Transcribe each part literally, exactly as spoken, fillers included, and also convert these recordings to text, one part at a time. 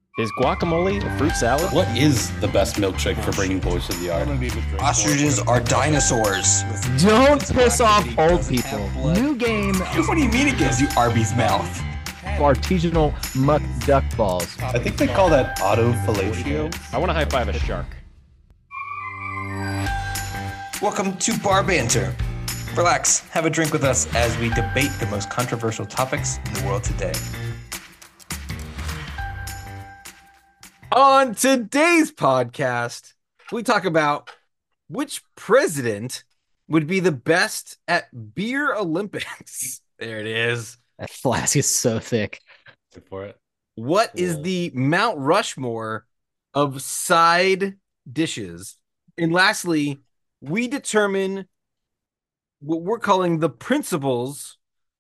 Is guacamole a fruit salad? What is the best milkshake for bringing boys to the yard? Ostriches are dinosaurs. Don't piss off old people. New game. What do you mean it gives you Arby's mouth? Artisanal muck duck balls. I think they call that autofellatio. I want to high five a shark. Welcome to Bar Banter. Relax, have a drink with us as we debate the most controversial topics in the world today. On today's podcast, we talk about which president would be the best at beer Olympics. There it is. That flask is so thick. Good for it. What Cool. is the Mount Rushmore of side dishes? And lastly, we determine what we're calling the principles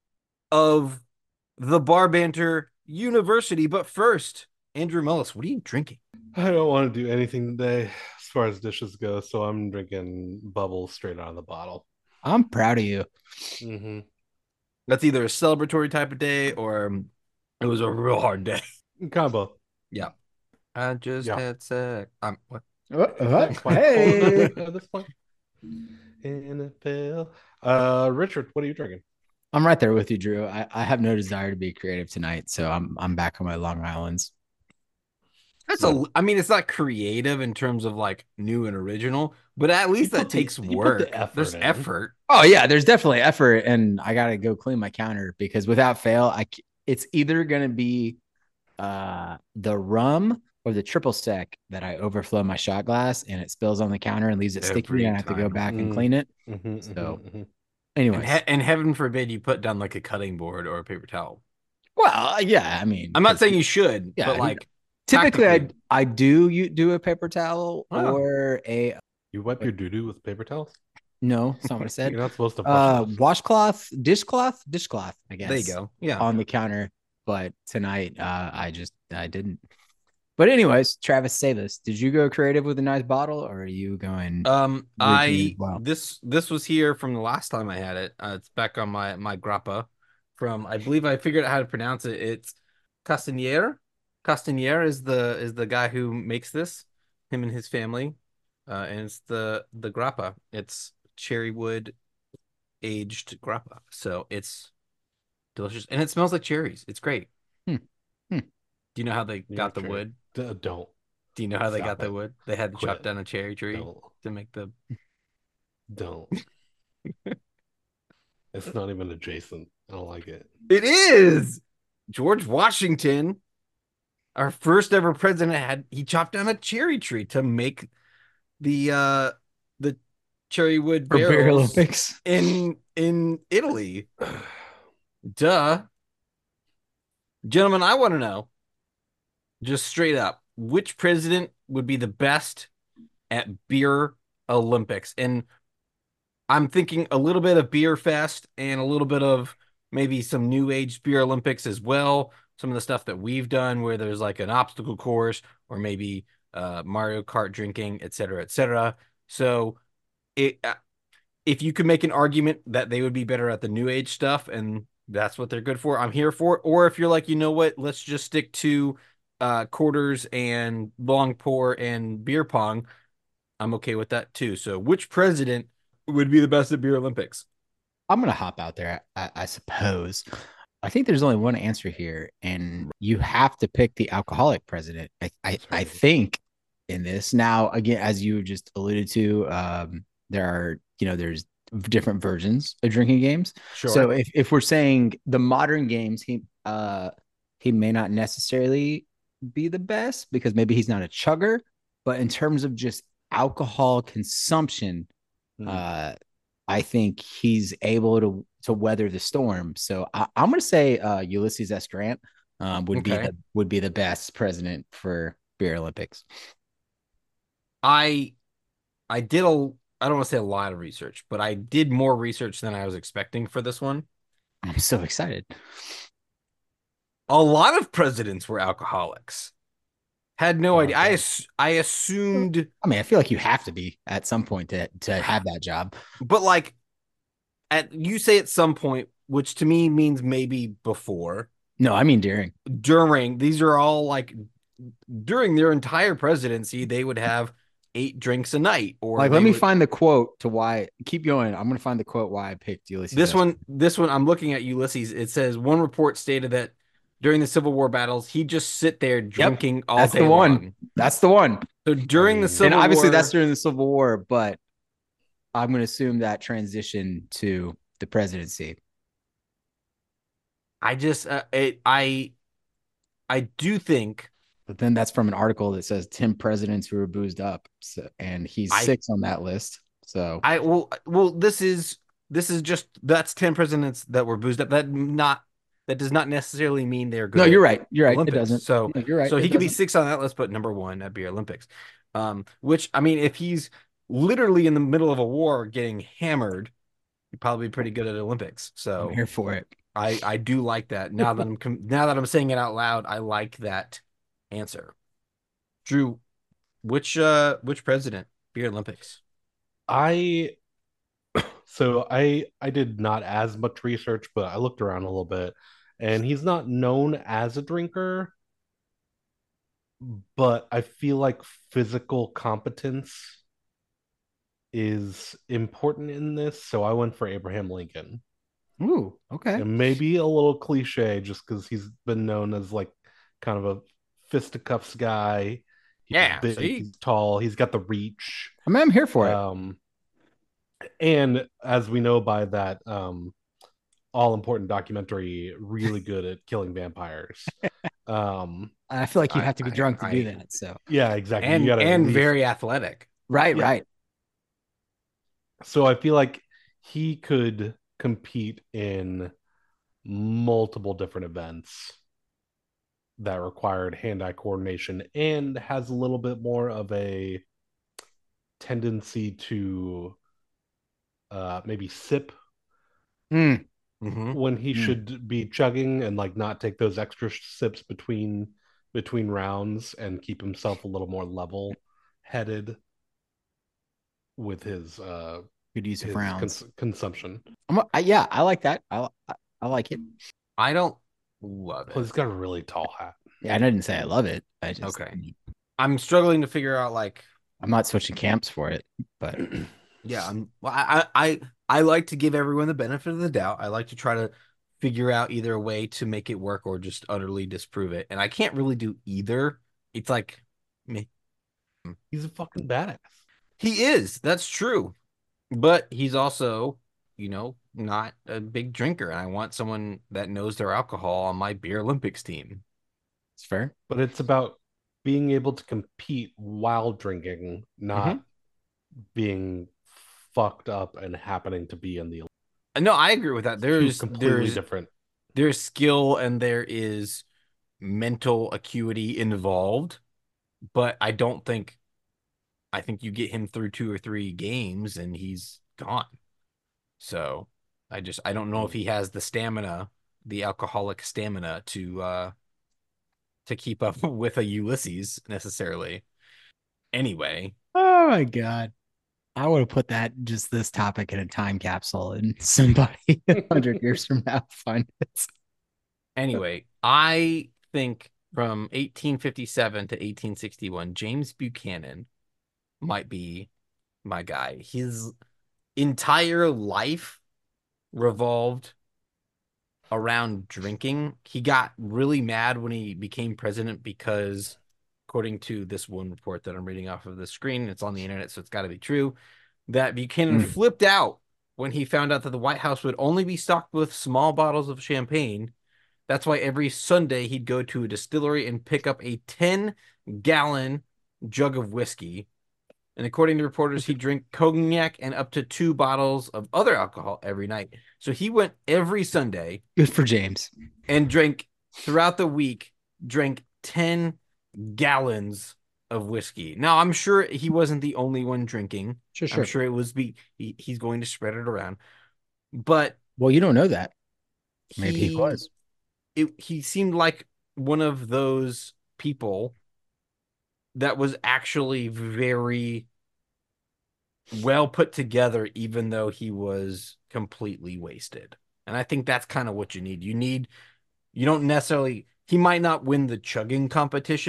of the Bar Banter University. But first, Andrew Mullis, what are you drinking? I don't want to do anything today as far as dishes go, so I'm drinking bubbles straight out of the bottle. I'm proud of you. Mm-hmm. That's either a celebratory type of day or um, it was a real hard day. Combo. Yeah. I just Yeah. had sex. Um, what? Hey. At this point. N F L. Uh, Richard, what are you drinking? I'm right there with you, Drew. I, I have no desire to be creative tonight, so I'm I'm back on my Long Islands. That's a. I mean, it's not creative in terms of like new and original, but at least You that put the- takes you put work. the effort There's in. effort. Oh yeah, there's definitely effort, and I gotta go clean my counter because without fail, I c- it's either gonna be uh the rum or the triple sec that I overflow my shot glass and it spills on the counter and leaves it sticky, Every and I have to go time. back and Mm. clean it. Mm-hmm, So- mm-hmm. Anyway, And, he- and heaven forbid you put down like a cutting board or a paper towel. well, yeah, I mean, I'm not saying you should, Yeah, but you- like typically I tactically. I do you do a paper towel Oh. or a You wipe your doo-doo with paper towels? no, that's not what I said. You're not supposed to brush Uh, those. washcloth, dishcloth, dishcloth. I guess there you go. Yeah. on the counter. But tonight, uh, I just I didn't. But anyways, Travis, say this: did you go creative with a nice bottle, or are you going? Um, routine I as well? this this was here from the last time I had it. Uh, it's back on my my grappa from I believe I figured out how to pronounce it. It's Castanier. Castanier is the is the guy who makes this. Him and his family, uh, and it's the the grappa. It's cherry wood aged grappa, so it's delicious and it smells like cherries. It's great. Hmm. Hmm. Do you know how they You're got the cherry. wood? D- don't. Do you know how they Stop got the it. wood? They had to Quit chop it. down a cherry tree Don't. to make the. Don't. It's not even adjacent. I don't like it. It is George Washington, our first ever president, had he chopped down a cherry tree to make the uh the cherry wood For Beer barrels Olympics. in in Italy. Duh. Gentlemen, I want to know, just straight up, which president would be the best at beer Olympics? And I'm thinking a little bit of Beer Fest and a little bit of maybe some new age beer Olympics as well. Some of the stuff that we've done where there's like an obstacle course or maybe uh, Mario Kart drinking, et cetera, et cetera. So it, uh, if you could make an argument that they would be better at the new age stuff and that's what they're good for, I'm here for it. Or if you're like, you know what, let's just stick to uh, quarters and long pour and beer pong, I'm okay with that too. So which president would be the best at beer Olympics? I'm gonna hop out there, I, I suppose. I think there's only one answer here, and you have to pick the alcoholic president. I I, I think in this now again, as you just alluded to, um, there are you know there's different versions of drinking games. Sure. So if if we're saying the modern games, he uh he may not necessarily be the best because maybe he's not a chugger, but in terms of just alcohol consumption, Hmm. uh, I think he's able to to weather the storm. So I, I'm going to say uh, Ulysses S. Grant um, would be Okay. the, would be the best president for beer Olympics. I I did a I don't want to say a lot of research, but I did more research than I was expecting for this one. I'm so excited. A lot of presidents were alcoholics. Had no Oh, idea. I okay. ass- I assumed, I mean, I feel like you have to be at some point to to have that job. but like at you say at some point, which to me means maybe before, No, I mean during. during. These are all like during their entire presidency, they would have eight drinks a night. Or Like, they let me would- find the quote to why. Keep going. I'm gonna find the quote why I picked Ulysses. this S. one. This one, I'm looking at Ulysses. It says one report stated that during the Civil War battles, he'd just sit there drinking all That's day the one. long. That's the one. So during I the mean- Civil And obviously, War, that's during the Civil War, but I'm gonna assume that transition to the presidency. I just uh, it, I I do think But then that's from an article that says ten presidents who were boozed up, so, and he's I- six on that list. So I well well this is this is just that's ten presidents that were boozed up. That not that does not necessarily mean they're good. no, at you're right. You're right. Olympics. It doesn't. So No, you're right. so he It could be doesn't. six on that list, but number one at Beer Olympics. Um, which I mean, if he's literally in the middle of a war getting hammered, he'd probably be pretty good at Olympics. So I'm here for it. I I do like that. Now that I'm com- now that I'm saying it out loud, I like that answer. Drew, which uh which president Beer Olympics? I so I I did not as much research, but I looked around a little bit, and he's not known as a drinker, but I feel like physical competence is important in this, so I went for Abraham Lincoln. Ooh, okay. And maybe a little cliche just because he's been known as like kind of a fisticuffs guy. He's Yeah, big, see? he's tall, he's got the reach. I mean, I'm here for it. Um, and as we know by that um, all important documentary, really good at killing vampires. Um, I feel like you I- have to be I- drunk to I- do that. So yeah, exactly. And You gotta at and least- very athletic. right, Yeah. right. So I feel like he could compete in multiple different events that required hand-eye coordination and has a little bit more of a tendency to uh maybe sip Mm, Mhm. when he Mm. should be chugging and like not take those extra sips between between rounds and keep himself a little more level headed with his uh good use of his rounds. cons- consumption. I'm, I, yeah, I like that. I, I I like it. I don't love Plus, he's it. got a really tall hat. Yeah, I didn't say I love it. I just Okay. I'm struggling to figure out like I'm not switching camps for it, but yeah, I'm well, I I I like to give everyone the benefit of the doubt. I like to try to figure out either a way to make it work or just utterly disprove it. And I can't really do either. It's like me. He's a fucking badass. He is. That's true. But he's also, you know, not a big drinker. And I want someone that knows their alcohol on my Beer Olympics team. it's fair. But it's about being able to compete while drinking, not being fucked up and happening to be in the No, I agree with that. two There's completely there's different. there's skill and there is mental acuity involved, but I don't think I think you get him through two or three games and he's gone. So I just I don't know if he has the stamina, the alcoholic stamina to uh to keep up with a Ulysses necessarily. Anyway, Oh my god. I would have put that just this topic in a time capsule and somebody a hundred years from now find it. anyway, I think from eighteen fifty-seven to eighteen sixty-one, James Buchanan might be my guy. His entire life revolved around drinking. He got really mad when he became president because, according to this one report that I'm reading off of the screen, it's on the internet, so it's got to be true, that Buchanan Mm. flipped out when he found out that the White House would only be stocked with small bottles of champagne. That's why every Sunday he'd go to a distillery and pick up a ten gallon jug of whiskey. And according to reporters, he'd drink cognac and up to two bottles of other alcohol every night. So he went every Sunday Good for James. and drank throughout the week, drank ten gallons of whiskey. Now, I'm sure he wasn't the only one drinking. Sure, sure. I'm sure it was be he, he's going to spread it around. But Well, you don't know that. he, Maybe he was. It, he seemed like one of those people that was actually very well put together, even though he was completely wasted. And I think that's kind of what you need. You need, you don't necessarily, he might not win the chugging competition,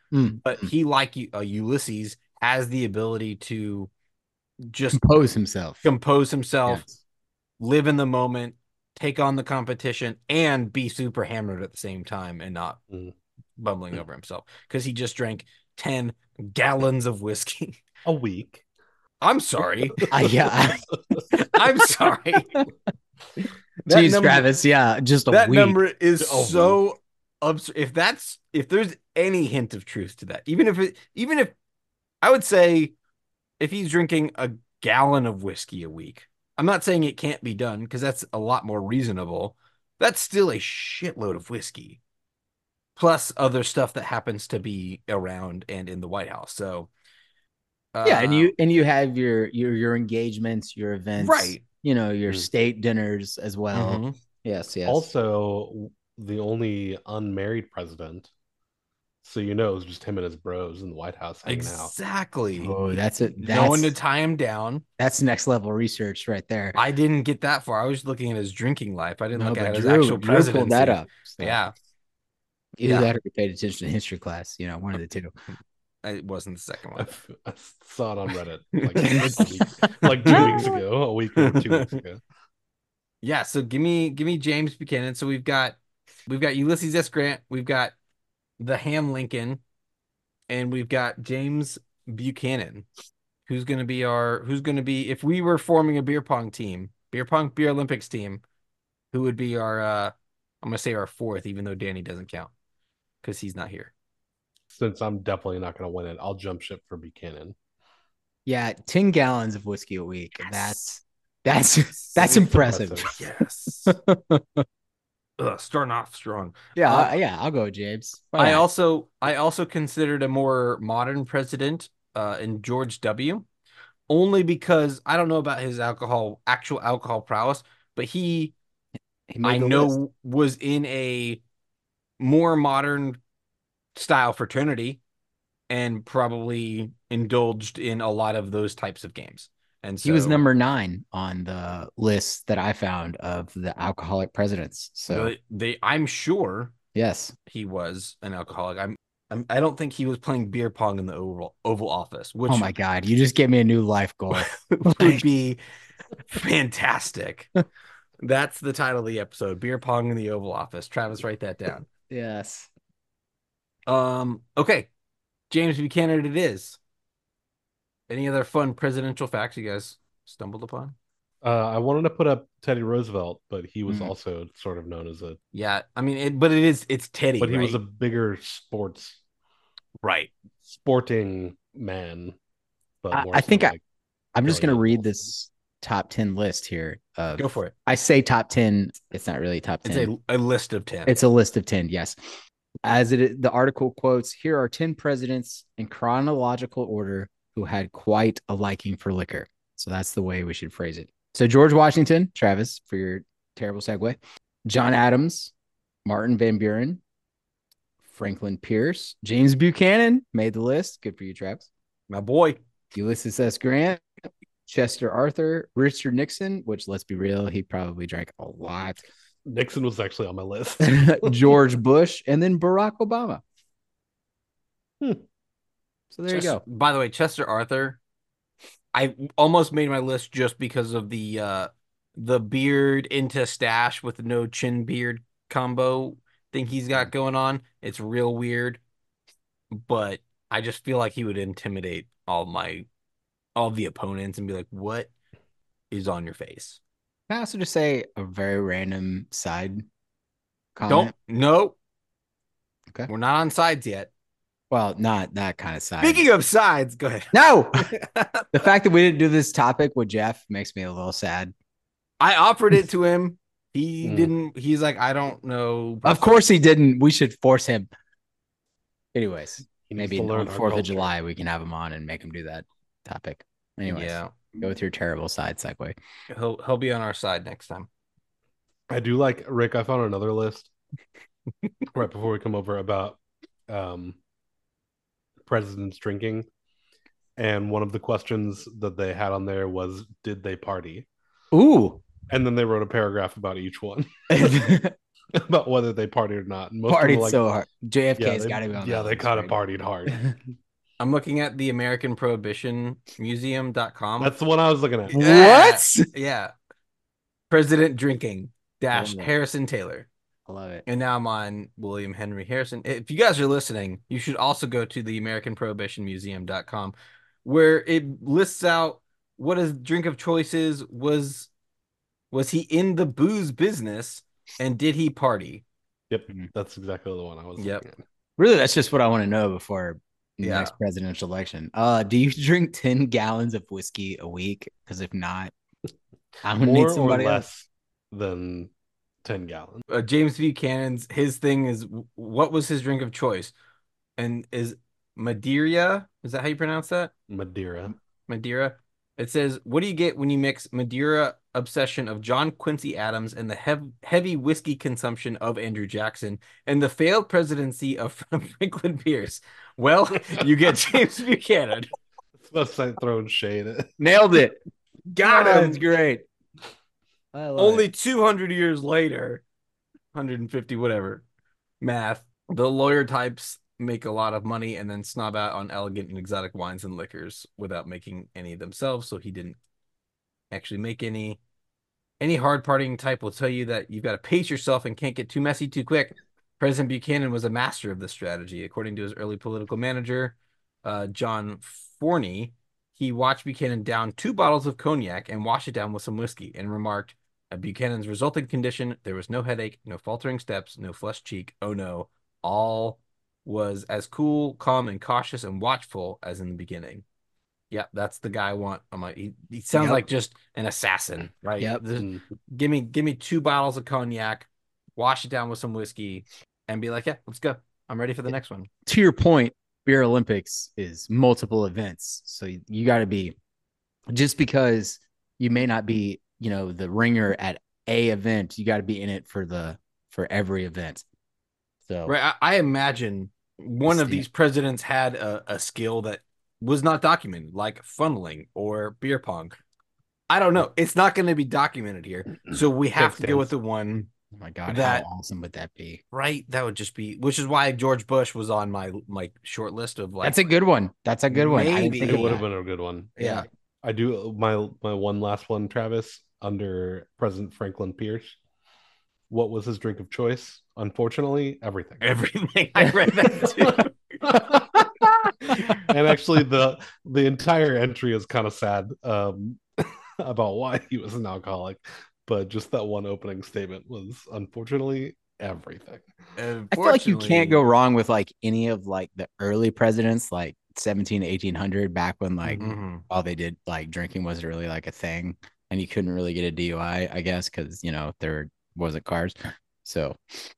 Mm. but he, like uh, Ulysses, has the ability to just Compose himself. compose himself, Yes. live in the moment, take on the competition, and be super hammered at the same time and not Mm. bumbling over himself because he just drank ten gallons of whiskey. A week. I'm sorry. Uh, yeah. I'm sorry. That Jeez, number, Travis. Yeah, just a that week. number is A so absurd. If that's if there's any hint of truth to that, even if it, even if I would say if he's drinking a gallon of whiskey a week, I'm not saying it can't be done because that's a lot more reasonable. That's still a shitload of whiskey, plus other stuff that happens to be around and in the White House. So, uh, Yeah, and you and you have your your your engagements, your events, right? You know, your Mm. state dinners as well. Mhm. Yes, yes. Also, the only unmarried president. So you know it was just him and his bros in the White House hanging out. Exactly. Oh, that's it. No one to That's tie him down. that's next level research right there. I didn't get that far. I was looking at his drinking life. I didn't No, look but at his Drew, actual Drew presidency. pulled that up. So Yeah, either Yeah. that or we paid attention to history class. You know, one of the two. it wasn't the second I, one. f- I saw it on Reddit like, a week, like two weeks ago, a week or two weeks ago. Yeah, so give me give me James Buchanan. So we've got we've got Ulysses S. Grant, we've got the Ham Lincoln, and we've got James Buchanan. Who's gonna be our who's gonna be if we were forming a beer pong team, beer pong beer Olympics team, who would be our uh I'm gonna say our fourth, even though Danny doesn't count because he's not here. Since I'm definitely not going to win it, I'll jump ship for Buchanan. Yeah, ten gallons of whiskey a week. Yes. That's that's Yes. that's impressive. Yes. Ugh, starting off strong. Yeah, Uh, I- yeah, I'll go, James. Why I not? also I also considered a more modern president uh in George W. Only because I don't know about his alcohol actual alcohol prowess, but he He made I the know list. was in a more modern style fraternity and probably indulged in a lot of those types of games. And so He was number nine on the list that I found of the alcoholic presidents. So they, they I'm sure yes, he was an alcoholic. I'm, I'm I don't think he was playing beer pong in the Oval Oval Office, which oh my god, you just gave me a new life goal. would be fantastic. That's the title of the episode: Beer Pong in the Oval Office. Travis, write that down. Yes. Um. Okay, James Buchanan. It is. Any other fun presidential facts you guys stumbled upon? Uh, I wanted to put up Teddy Roosevelt, but he was Mm. also sort of known as a, Yeah, I mean, it, but it is it's Teddy, but he right? was a bigger sports right. sporting man. But I- more I so think I- like I'm just Billy gonna read Idol. this top ten list here. Of, Go for it. I say top ten. It's not really top It's ten. a, a list of ten. It's a list of ten, yes. As it the article quotes, here are ten presidents in chronological order who had quite a liking for liquor. So that's the way we should phrase it. So George Washington, Travis, for your terrible segue. John Adams, Martin Van Buren, Franklin Pierce, James Buchanan made the list. Good for you, Travis. My boy. Ulysses S. Grant, Chester Arthur, Richard Nixon, which let's be real, he probably drank a lot. Nixon was actually on my list. George Bush, and then Barack Obama. Hmm. So there you Chester- go. By the way, Chester Arthur, I almost made my list just because of the uh the beard into stash with no chin beard combo thing he's got going on. It's real weird, but I just feel like he would intimidate all my all the opponents and be like, "What is on your face?" Can I also just say a very random side comment? Don't no. Okay. We're not on sides yet. Well, not that kind of side. Speaking of sides, go ahead. no, the fact that we didn't do this topic with Jeff makes me a little sad. I offered it to him. He Mm. didn't. He's like, I don't know. Of course he didn't. We should force him. Anyways, He needs maybe to learn on our Fourth of culture. July we can have him on and make him do that topic. Anyways, Yeah, go with your terrible side segue. he'll he'll be on our side next time. I do like Rick. I found another list right before we come over about um, presidents drinking, and one of the questions that they had on there was, "Did they party?" Ooh. And then they wrote a paragraph about each one. about whether they partied or not. And most of them Partied were like, so hard. yeah, J F K's they, got to be on yeah, that they list, kind of right? partied hard. I'm looking at the American Prohibition Museum dot com. That's the one I was looking at. What? Yeah. President drinking dash love it. Harrison Taylor. I love it. And now I'm on William Henry Harrison. If you guys are listening, you should also go to the American Prohibition Museum dot com, where it lists out what his drink of choice is. Was was he in the booze business, and did he party? Yep, Mhm. that's exactly the one I was Yep. looking at. Really, that's just what I want to know before the Yeah. next presidential election. Uh, do you drink ten gallons of whiskey a week? Because if not, I'm gonna More need or somebody less else. than ten gallons. Uh, James Buchanan's his thing is, what was his drink of choice, and is Madeira? Is that how you pronounce that? Madeira. Madeira. It says, what do you get when you mix Madeira obsession of John Quincy Adams and the hev- heavy whiskey consumption of Andrew Jackson and the failed presidency of Franklin Pierce? Well, you get James Buchanan. Let's not throwing shade at Nailed it. Got Ah, him. That's great. I love Only it. two hundred years later, one hundred fifty, whatever, math, the lawyer types make a lot of money and then snob out on elegant and exotic wines and liquors without making any themselves. So he didn't actually make any. Any hard partying type will tell you that you've got to pace yourself and can't get too messy too quick. President Buchanan was a master of this strategy. According to his early political manager, uh, John Forney, he watched Buchanan down two bottles of cognac and wash it down with some whiskey and remarked, at Buchanan's resulting condition, there was no headache, no faltering steps, no flushed cheek. Oh no, all was as cool, calm, and cautious and watchful as in the beginning. Yeah, that's the guy I want on my. He, he sounds Yep. like just an assassin, right? Yep. This- Mm. give me, give me two bottles of cognac, wash it down with some whiskey, and be like, yeah, let's go. I'm ready for the next one. To your point, Beer Olympics is multiple events. So you, you got to be, just because you may not be, you know, the ringer at a event, you got to be in it for the, for every event. So, Right. I, I imagine one of Stand- these presidents had a, a skill that was not documented, like funneling or beer pong. I don't know. It's not going to be documented here. So we have to go with the one, oh my God, that- how awesome would that be? right? That would just be, which is why George Bush was on my my short list of like. That's a good one. That's a good one. I didn't Maybe. think It of would have that. been a good one. Yeah. I do my my one last one, Travis, under President Franklin Pierce. What was his drink of choice? Unfortunately, everything. Everything. I read that too. And actually, the the entire entry is kind of sad um, about why he was an alcoholic, but just that one opening statement was unfortunately everything. I feel like you can't go wrong with like any of like the early presidents, like seventeen to eighteen hundred, back when like Mhm. all they did like drinking wasn't really like a thing, and you couldn't really get a D U I, I guess, because you know there wasn't cars. So,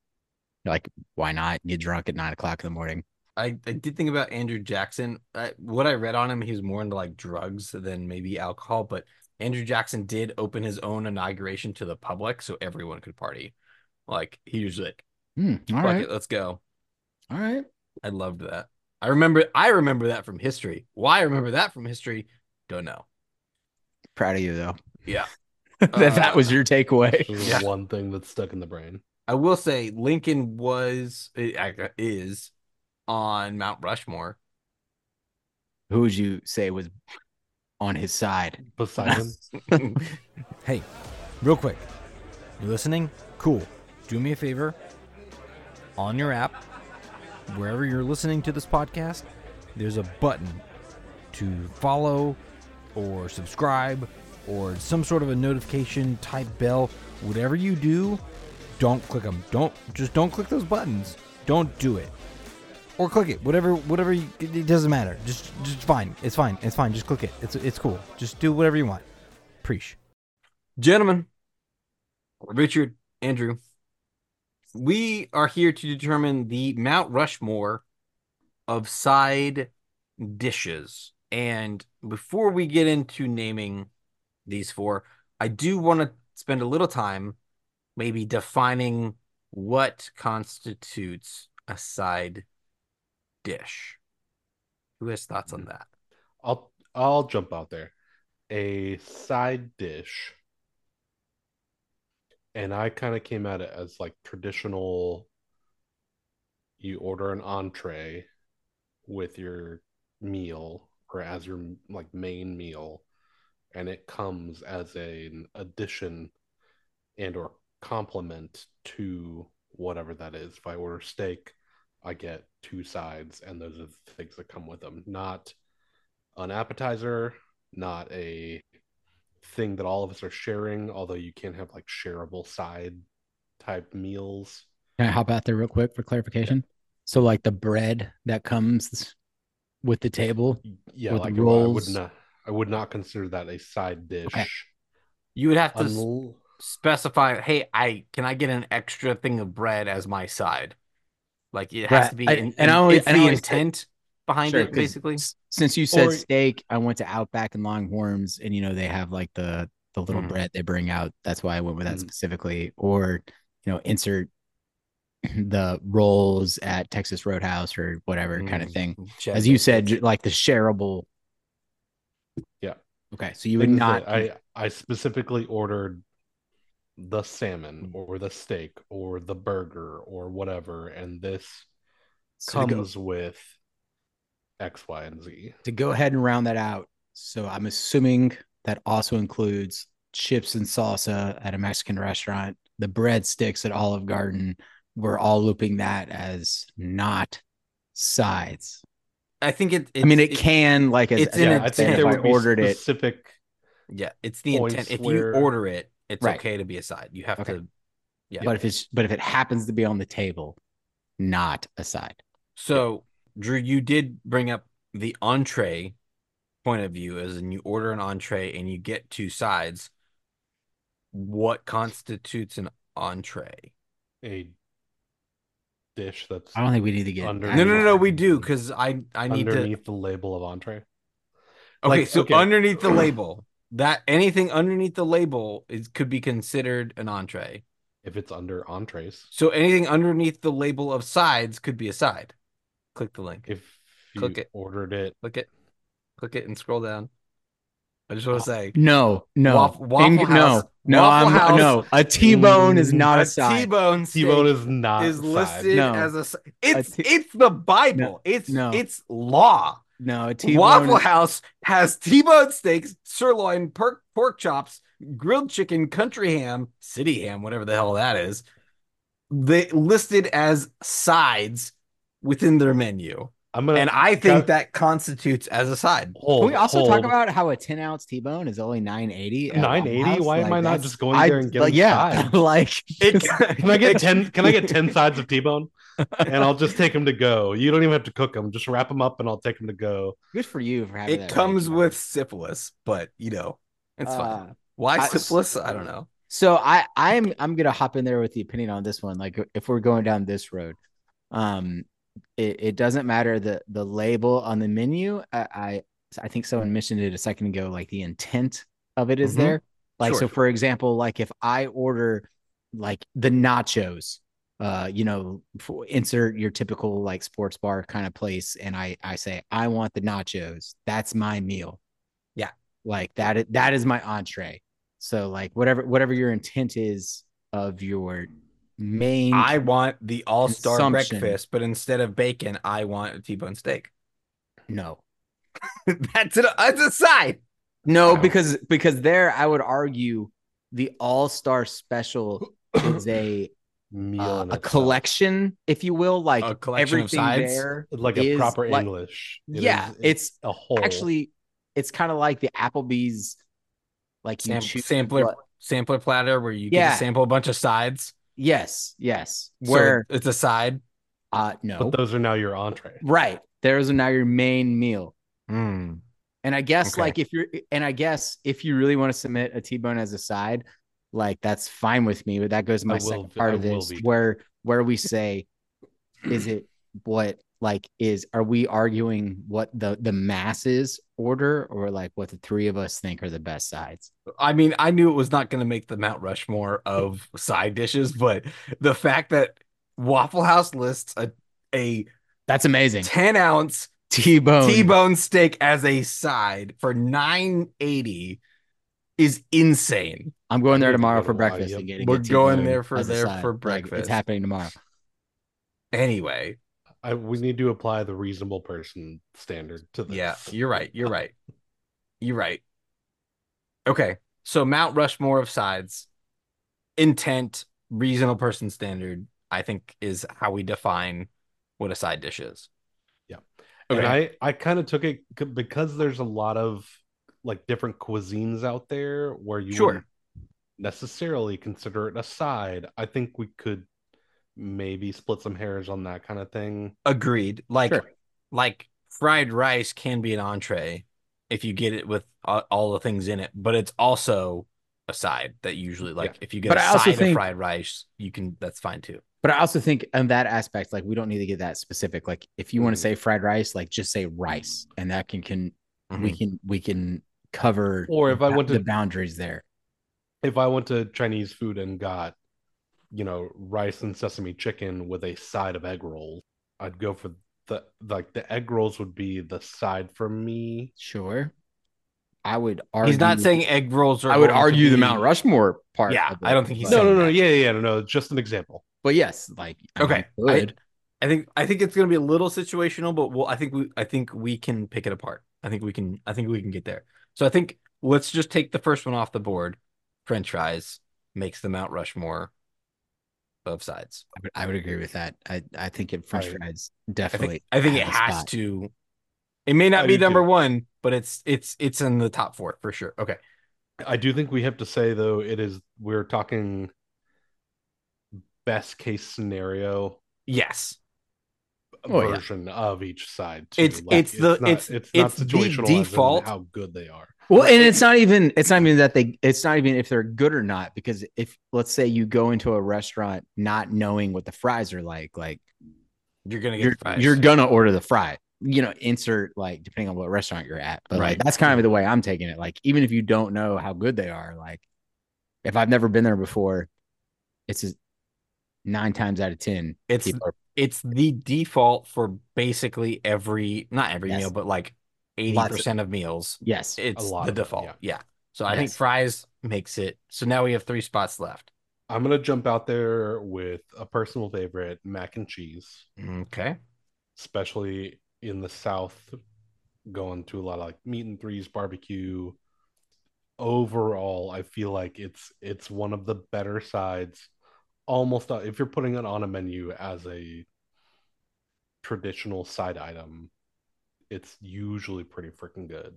like, why not get drunk at nine o'clock in the morning? I, I did think about Andrew Jackson. I, what I read on him, he was more into like drugs than maybe alcohol, but Andrew Jackson did open his own inauguration to the public so everyone could party. Like he was like, Hmm, all fuck right, it, let's go. all right. I loved that. I remember I remember that from history. Why I remember that from history, don't know. Proud of you though. Yeah. that that Uh, was your takeaway. This is Yeah. one thing that's stuck in the brain. I will say Lincoln was is on Mount Rushmore. Who would you say was on his side? Poseidon. Hey, real quick. You listening? Cool. Do me a favor. On your app, wherever you're listening to this podcast, there's a button to follow or subscribe or some sort of a notification type bell. Whatever you do, don't click them. Don't just don't click those buttons. Don't do it. Or click it. Whatever whatever you, it, it doesn't matter. Just just fine. It's fine. It's fine. Just click it. It's it's cool. Just do whatever you want. Preach. Gentlemen, Richard, Andrew, we are here to determine the Mount Rushmore of side dishes. And before we get into naming these four, I do want to spend a little time maybe defining what constitutes a side dish. Who has thoughts on that? I'll I'll jump out there. A side dish and I kind of came at it as like traditional. You order an entree with your meal or as your like main meal, and it comes as an addition and or complement to whatever that is. If I order steak, I get two sides, and those are the things that come with them. Not an appetizer, not a thing that all of us are sharing, although you can have like shareable side type meals. Can I hop out there real quick for clarification? So like the bread that comes with the table. Yeah, With like rolls. I would not I would not consider that a side dish. Okay. You would have to s- Unl- specify, hey, I can I get an extra thing of bread as my side? Like it has Right. to be, I- in, and I in- always- it's and I the always say- intent behind Sure, it, 'cause basically. s- Since you said Or- steak, I went to Outback and Longhorns, and you know they have like the the little Mhm. bread they bring out. That's why I went with that Mhm. specifically. Or you know, insert the rolls at Texas Roadhouse or whatever kind of Mm, thing. Jeff, As you it's- said, it's- ju- like the shareable. Yeah. Okay, so you would things not. that I I specifically ordered the salmon or the steak or the burger or whatever, and this So to go- comes with X, Y, and Z. to go ahead and round that out. So I'm assuming that also includes chips and salsa at a Mexican restaurant, the breadsticks at Olive Garden. We're all looping that as not sides. I think it. I mean, it it's- can like as, it's as in Yeah, a I think tent. there if I would be ordered it. specific. Yeah, it's the points intent. If where- you order it, it's Right. okay to be a side. You have Okay. to. Yeah. But if it's but if it happens to be on the table, not a side. So, Drew, you did bring up the entree point of view, as in you order an entree and you get two sides. What constitutes an entree? A dish that's I don't think we need to get Under- No, no, no, no. We Underneath- do because I I need to. underneath the label of entree. Okay, like, so okay. underneath the label, that anything underneath the label is could be considered an entree. If it's under entrees, So anything underneath the label of sides could be a side. Click the link. if you Click it. ordered it, Click it. Click it and scroll down. I just want to say No, no, Waff- Waffle In- House- no, no, Waffle I'm, House- no. A T-bone is Mm, not a a side. T-bone steak T-bone is not is side. listed No. as a s- it's A T- it's the Bible. No, It's no. it's law. No, a T-bone. Waffle is- House has T-bone steaks, sirloin, pork, pork chops, grilled chicken, country ham, city ham, whatever the hell that is. They listed as sides within their menu, I'm gonna and I think got- that constitutes as a side. hold, Can we also hold. talk about how a ten ounce T-bone is only nine eighty? nine eighty? Why am I not just going there and getting like, yeah, sides? like It, Can I get ten? Can I get ten sides of T-bone? And I'll just take them to go. You don't even have to cook them. Just wrap them up, and I'll take them to go. good for you for having It that comes right. with syphilis, but you know, it's fine. Uh, Why I- syphilis? I don't know. So I I'm I'm gonna hop in there with the opinion on this one. Like if we're going down this road, um, it, it doesn't matter the the label on the menu. I, I I think someone mentioned it a second ago. Like the intent of it is Mhm. there. Like Sure. so, for example, like if I order like the nachos, uh, you know, for, insert your typical like sports bar kind of place, and I I say I want the nachos. That's my meal. Yeah. Like that. i- That is my entree. So like whatever whatever your intent is of your main I want the all-star Consumption. breakfast, but instead of bacon, I want a T-bone steak. no. That's a that's a side. No, Wow. because because there I would argue the all-star special is a Meal uh, in a itself. collection, if you will, like A collection of everything sides? there. like a is proper like- English. It yeah, is- it's a whole. actually it's kind of like the Applebee's like you Sam- choose sampler what- sampler platter where you get Yeah. to sample a bunch of sides. yes, yes. So Where it's a side. uh no. but those are now your entree. Right. There's now your main meal. Mm. And I guess Okay. like if you're and I guess if you really want to submit a T-bone as a side, like that's fine with me. But that goes to my I will second be- part I of will this, be. where where we say, is it what like is are we arguing what the the masses order or like what the three of us think are the best sides? I mean, I knew it was not going to make the Mount Rushmore of side dishes, but the fact that Waffle House lists a a That's amazing. ten ounce T-bone. T-bone steak as a side for nine eighty is insane. I'm going I there need to tomorrow go for to Y, breakfast yep. and getting We're a going T-bone there for as a there side. for Like, breakfast. it's happening tomorrow. Anyway, I, we need to apply the reasonable person standard to this. yeah, you're right. You're right. You're right. Okay, so Mount Rushmore of sides, intent, reasonable person standard, I think is how we define what a side dish is. Yeah. Okay. And I, I kind of took it c- because there's a lot of like different cuisines out there where you Sure. wouldn't necessarily consider it a side. I think we could maybe split some hairs on that kind of thing. Agreed. Like, Sure. like fried rice can be an entree if you get it with all, all the things in it, but it's also a side that usually, like, Yeah. if you get But a I also side think- of fried rice, you can. That's fine too. But I also think on that aspect, like we don't need to get that specific. Like if you want to Mhm. say fried rice, like just say rice, and that can can we Mhm. can we can cover Or if I went the to boundaries there. if I went to Chinese food and got, you know, rice and sesame chicken with a side of egg rolls, I'd go for the like the egg rolls would be the side for me. Sure. I would argue. He's not saying egg rolls are. I would going to argue the be- Mount Rushmore part. Yeah, of I it, don't think he's but- No, saying no, no, that. yeah, yeah, no, no, just an example. But yes, like I mean, Okay, you could. I think I think it's going to be a little situational, but we'll, I think we I think we can pick it apart. I think we can I think we can get there. So I think let's just take the first one off the board. French fries makes the Mount Rushmore of sides. I would, I would agree with that. I I think it French I- fries I definitely. think I think it have a has spot. to. It may not I be do number too. one, but it's it's it's in the top four for sure. Okay. I do think we have to say though, it is we're talking best case scenario Yes. Oh, yeah. version of each side. Too. It's- it's the- not, it's- it's not it's the situational as in default. how good they are. Well, Right. and it's not even it's not even that they it's not even if they're good or not, because if let's say you go into a restaurant not knowing what the fries are like, like You're gonna get you're fries. you're gonna order the fry. You know, insert like depending on what restaurant you're at. But like Right. that's kind of the way I'm taking it. Like even if you don't know how good they are, like if I've never been there before, it's a, nine times out of ten. It's people are it's the default for basically every not every Yes. meal, but like eighty Lots of- percent of meals. yes. It's lot the of them, default. yeah. Yeah. So I think Yes. fries makes it. So now we have three spots left. I'm gonna jump out there with a personal favorite, mac and cheese, Okay. especially in the South, going to a lot of like meat and threes, barbecue. Overall, I feel like it's it's one of the better sides. Almost uh, if you're putting it on a menu as a traditional side item, it's usually pretty freaking good.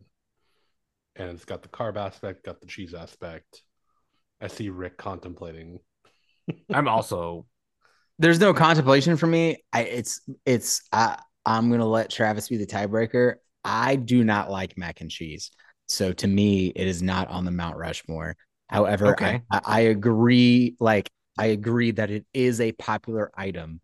And it's got the carb aspect, got the cheese aspect. I see Rick contemplating. I'm also There's no contemplation for me. I it's it's I I'm gonna let Travis be the tiebreaker. I do not like mac and cheese. So to me, it is not on the Mount Rushmore. However, Okay. I, I agree, like I agree that it is a popular item.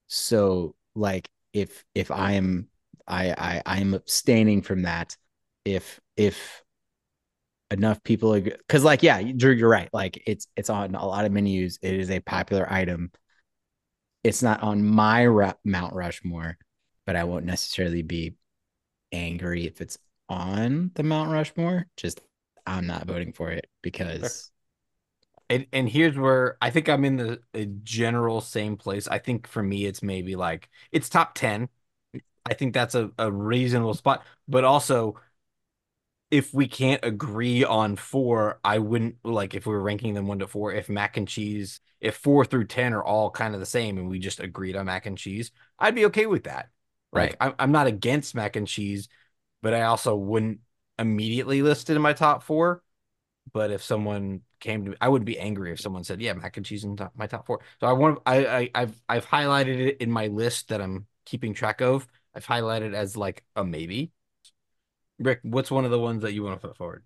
So like if if I am I I I am abstaining from that if if enough people agree, because like yeah, Drew, you're right. Like it's it's on a lot of menus. It is a popular item. It's not on my Ru- Mount Rushmore, but I won't necessarily be angry if it's on the Mount Rushmore. Just I'm not voting for it because and, and here's where I think I'm in the a general same place. I think for me it's maybe like it's top ten. I think that's a, a reasonable spot. But also if we can't agree on four, I wouldn't like if we were ranking them one to four, if mac and cheese, if four through ten are all kind of the same and we just agreed on mac and cheese, I'd be okay with that. Like Right. I'm I'm not against mac and cheese, but I also wouldn't immediately list it in my top four. But if someone came to me, I wouldn't be angry if someone said, "Yeah, mac and cheese in top, my top four." So I want, I, I, I've, I've highlighted it in my list that I'm keeping track of. I've highlighted as like a maybe. Rick, what's one of the ones that you want to put forward?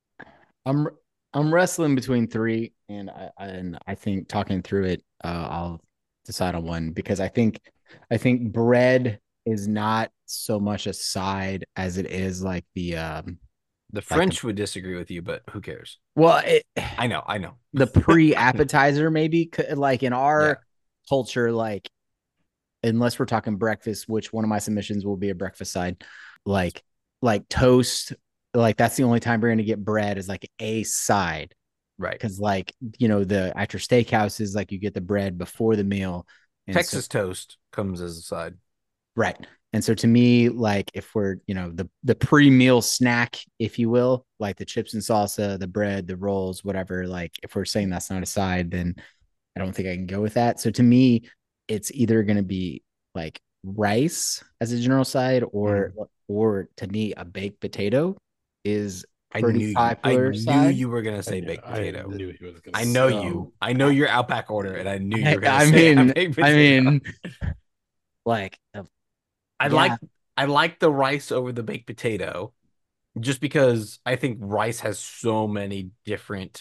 I'm I'm wrestling between three, and I and I think talking through it, uh, I'll decide on one because I think I think bread is not so much a side as it is like the um. The French would disagree with you, but who cares? Well, it, I know, I know. the pre appetizer maybe c- like in our Yeah. culture, like unless we're talking breakfast, which one of my submissions will be a breakfast side, like like toast, like that's the only time we're gonna get bread is like a side. Right. Because like, you know, the at your steakhouses, like you get the bread before the meal. And Texas so, toast comes as a side. right. And so to me, like if we're, you know, the the pre-meal snack, if you will, like the chips and salsa, the bread, the rolls, whatever, like if we're saying that's not a side, then I don't think I can go with that. So to me, it's either going to be like rice as a general side, or mm. or to me, a baked potato is I pretty knew popular. You, I side. knew you were gonna say I knew, baked potato. I knew he was gonna I know say. you. I know your Outback order, and I knew you were gonna I say mean, baked potato. I mean, like, uh, I yeah. like I like the rice over the baked potato, just because I think rice has so many different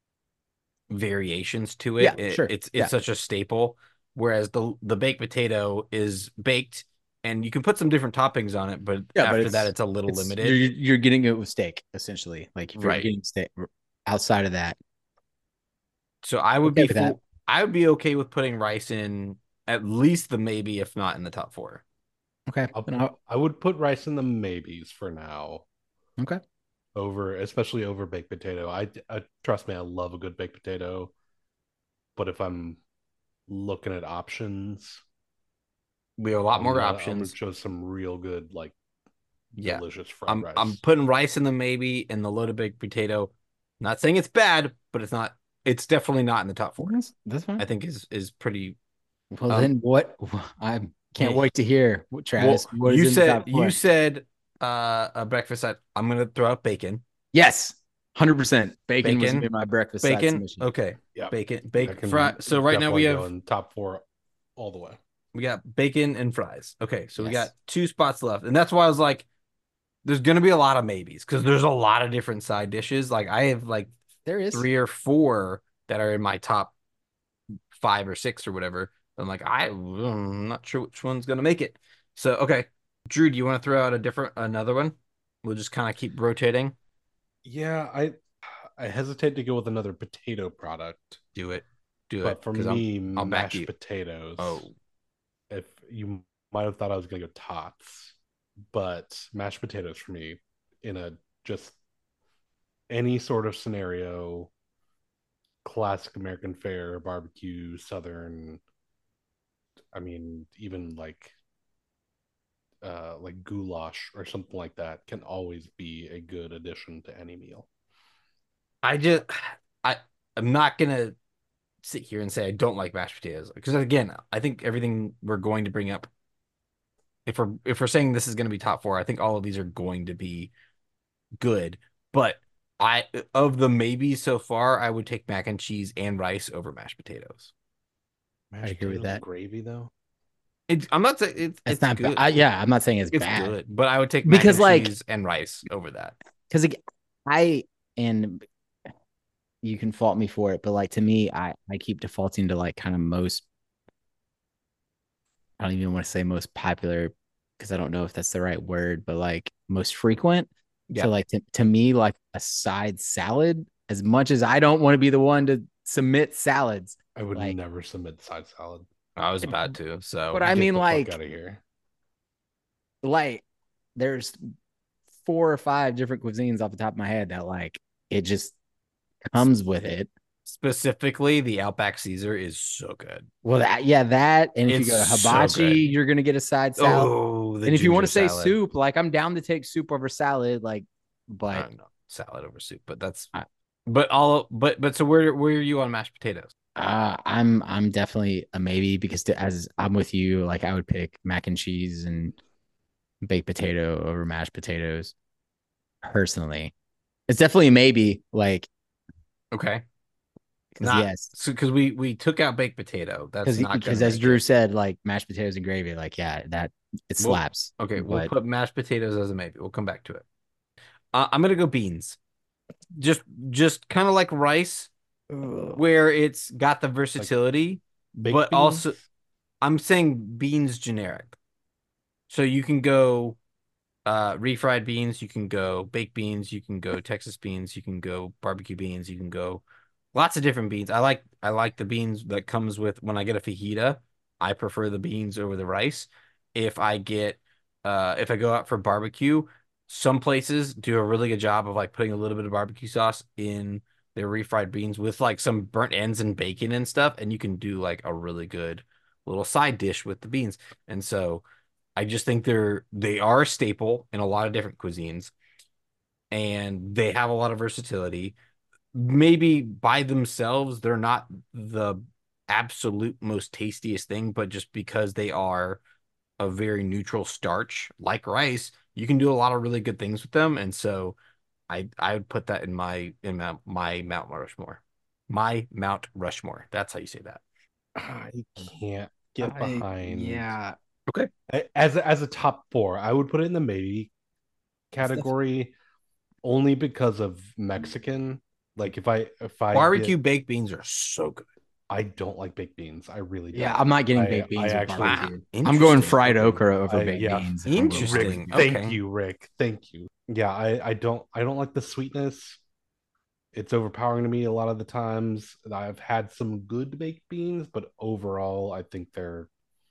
variations to it. Yeah, it sure. It's it's yeah. such a staple. Whereas the the baked potato is baked, and you can put some different toppings on it, but yeah, after but it's, that, it's a little it's, limited. You're, you're getting it with steak, essentially. Like if you're right. getting steak outside of that. So I would okay be full, I would be okay with putting rice in at least the maybe, if not in the top four. Okay. I'll, I would put rice in the maybes for now. Okay. Over, especially over baked potato. I, I trust me, I love a good baked potato. But if I'm looking at options, we have a lot I'm more gonna, options. I'm gonna show some real good, like, yeah. delicious fried I'm, rice. I'm putting rice in the maybe and the loaded baked potato. Not saying it's bad, but it's not. It's definitely not in the top four. That's, that's fine. I think is is pretty. Well, um, then what? I can't hey, wait to hear what Travis. Well, what you is in said the top four? you said uh, a breakfast side. I'm gonna throw out bacon. Yes, hundred percent. Bacon, bacon was my breakfast bacon. side submission. Okay, yeah, bacon, bacon, fry. So right now we have top four all the way. We got bacon and fries. Okay, so yes. we got two spots left, and that's why I was like, "There's gonna be a lot of maybes because there's a lot of different side dishes. Like I have like there is three or four that are in my top five or six or whatever. I'm like, I, I'm not sure which one's gonna make it. So okay, Drew, do you want to throw out a different another one? We'll just kind of keep rotating. Yeah, I I hesitate to go with another potato product. Do it, do but it. But for me, I'll, I'll mashed potatoes. Oh. If you might have thought I was going to go tots, but mashed potatoes for me in a just any sort of scenario, classic American fare, barbecue, Southern, I mean, even like uh, like goulash or something like that can always be a good addition to any meal. I just, I, I'm not going to sit here and say I don't like mashed potatoes because again, I think everything we're going to bring up, if we're if we're saying this is going to be top four, I think all of these are going to be good. But I of the maybe so far, I would take mac and cheese and rice over mashed potatoes. Mashed I agree with that. Gravy though, it, I'm not saying it's, it's, it's not good. I, yeah, I'm not saying it's, it's bad. good, but I would take because mac and like cheese and rice over that. Because I and. You can fault me for it, but like to me, I, I keep defaulting to like kind of most, I don't even want to say most popular because I don't know if that's the right word, but like most frequent. Yeah. So like to, to me, like a side salad, as much as I don't want to be the one to submit salads. I would like, never submit side salad. I was about to, so. But I mean like, out of here. Like there's four or five different cuisines off the top of my head that like, it just comes with it. Specifically, the Outback Caesar is so good. Well, that yeah, that and if it's you go to hibachi, so you're gonna get a side salad. Oh, and if you want to say soup, like I'm down to take soup over salad, like, but no, salad over soup. But that's, I, but all, but but so where where are you on mashed potatoes? Uh, I'm I'm definitely a maybe because to, as I'm with you, like I would pick mac and cheese and baked potato over mashed potatoes. Personally, it's definitely a maybe. Like. Okay. Not, yes. So because we we took out baked potato. That's not because as Drew it. said, like mashed potatoes and gravy, like yeah, that it slaps. We'll, okay, but... we'll put mashed potatoes as a maybe. We'll come back to it. Uh, I'm gonna go beans. Just just kind of like rice, Ugh. where it's got the versatility, like but beans? also I'm saying beans generic. So you can go uh refried beans, you can go baked beans, you can go Texas beans, you can go barbecue beans, you can go lots of different beans. I like I like the beans that comes with when I get a fajita. I prefer the beans over the rice. If I get uh if I go out for barbecue, some places do a really good job of like putting a little bit of barbecue sauce in their refried beans with like some burnt ends and bacon and stuff, and you can do like a really good little side dish with the beans. And so I just think they're they are a staple in a lot of different cuisines, and they have a lot of versatility. Maybe by themselves, they're not the absolute most tastiest thing, but just because they are a very neutral starch like rice, you can do a lot of really good things with them. And so I I would put that in my in my, my Mount Rushmore. My Mount Rushmore. That's how you say that. I can't get I- behind. yeah. Okay. As a, as a top four, I would put it in the maybe category only because of Mexican. Like if I if I Barbecue get, baked beans are so good. I don't like baked beans. I really don't. Yeah, I'm not getting I- baked beans I with actually- barbecue. Wow, I'm going interesting. fried Okay. okra over I- baked yeah. beans. if I'm going Interesting. Rick, barbecue. thank Okay. you, Rick. Thank you. Yeah, I I don't I don't like the sweetness. It's overpowering to me a lot of the times. I've had some good baked beans, but overall, I think they're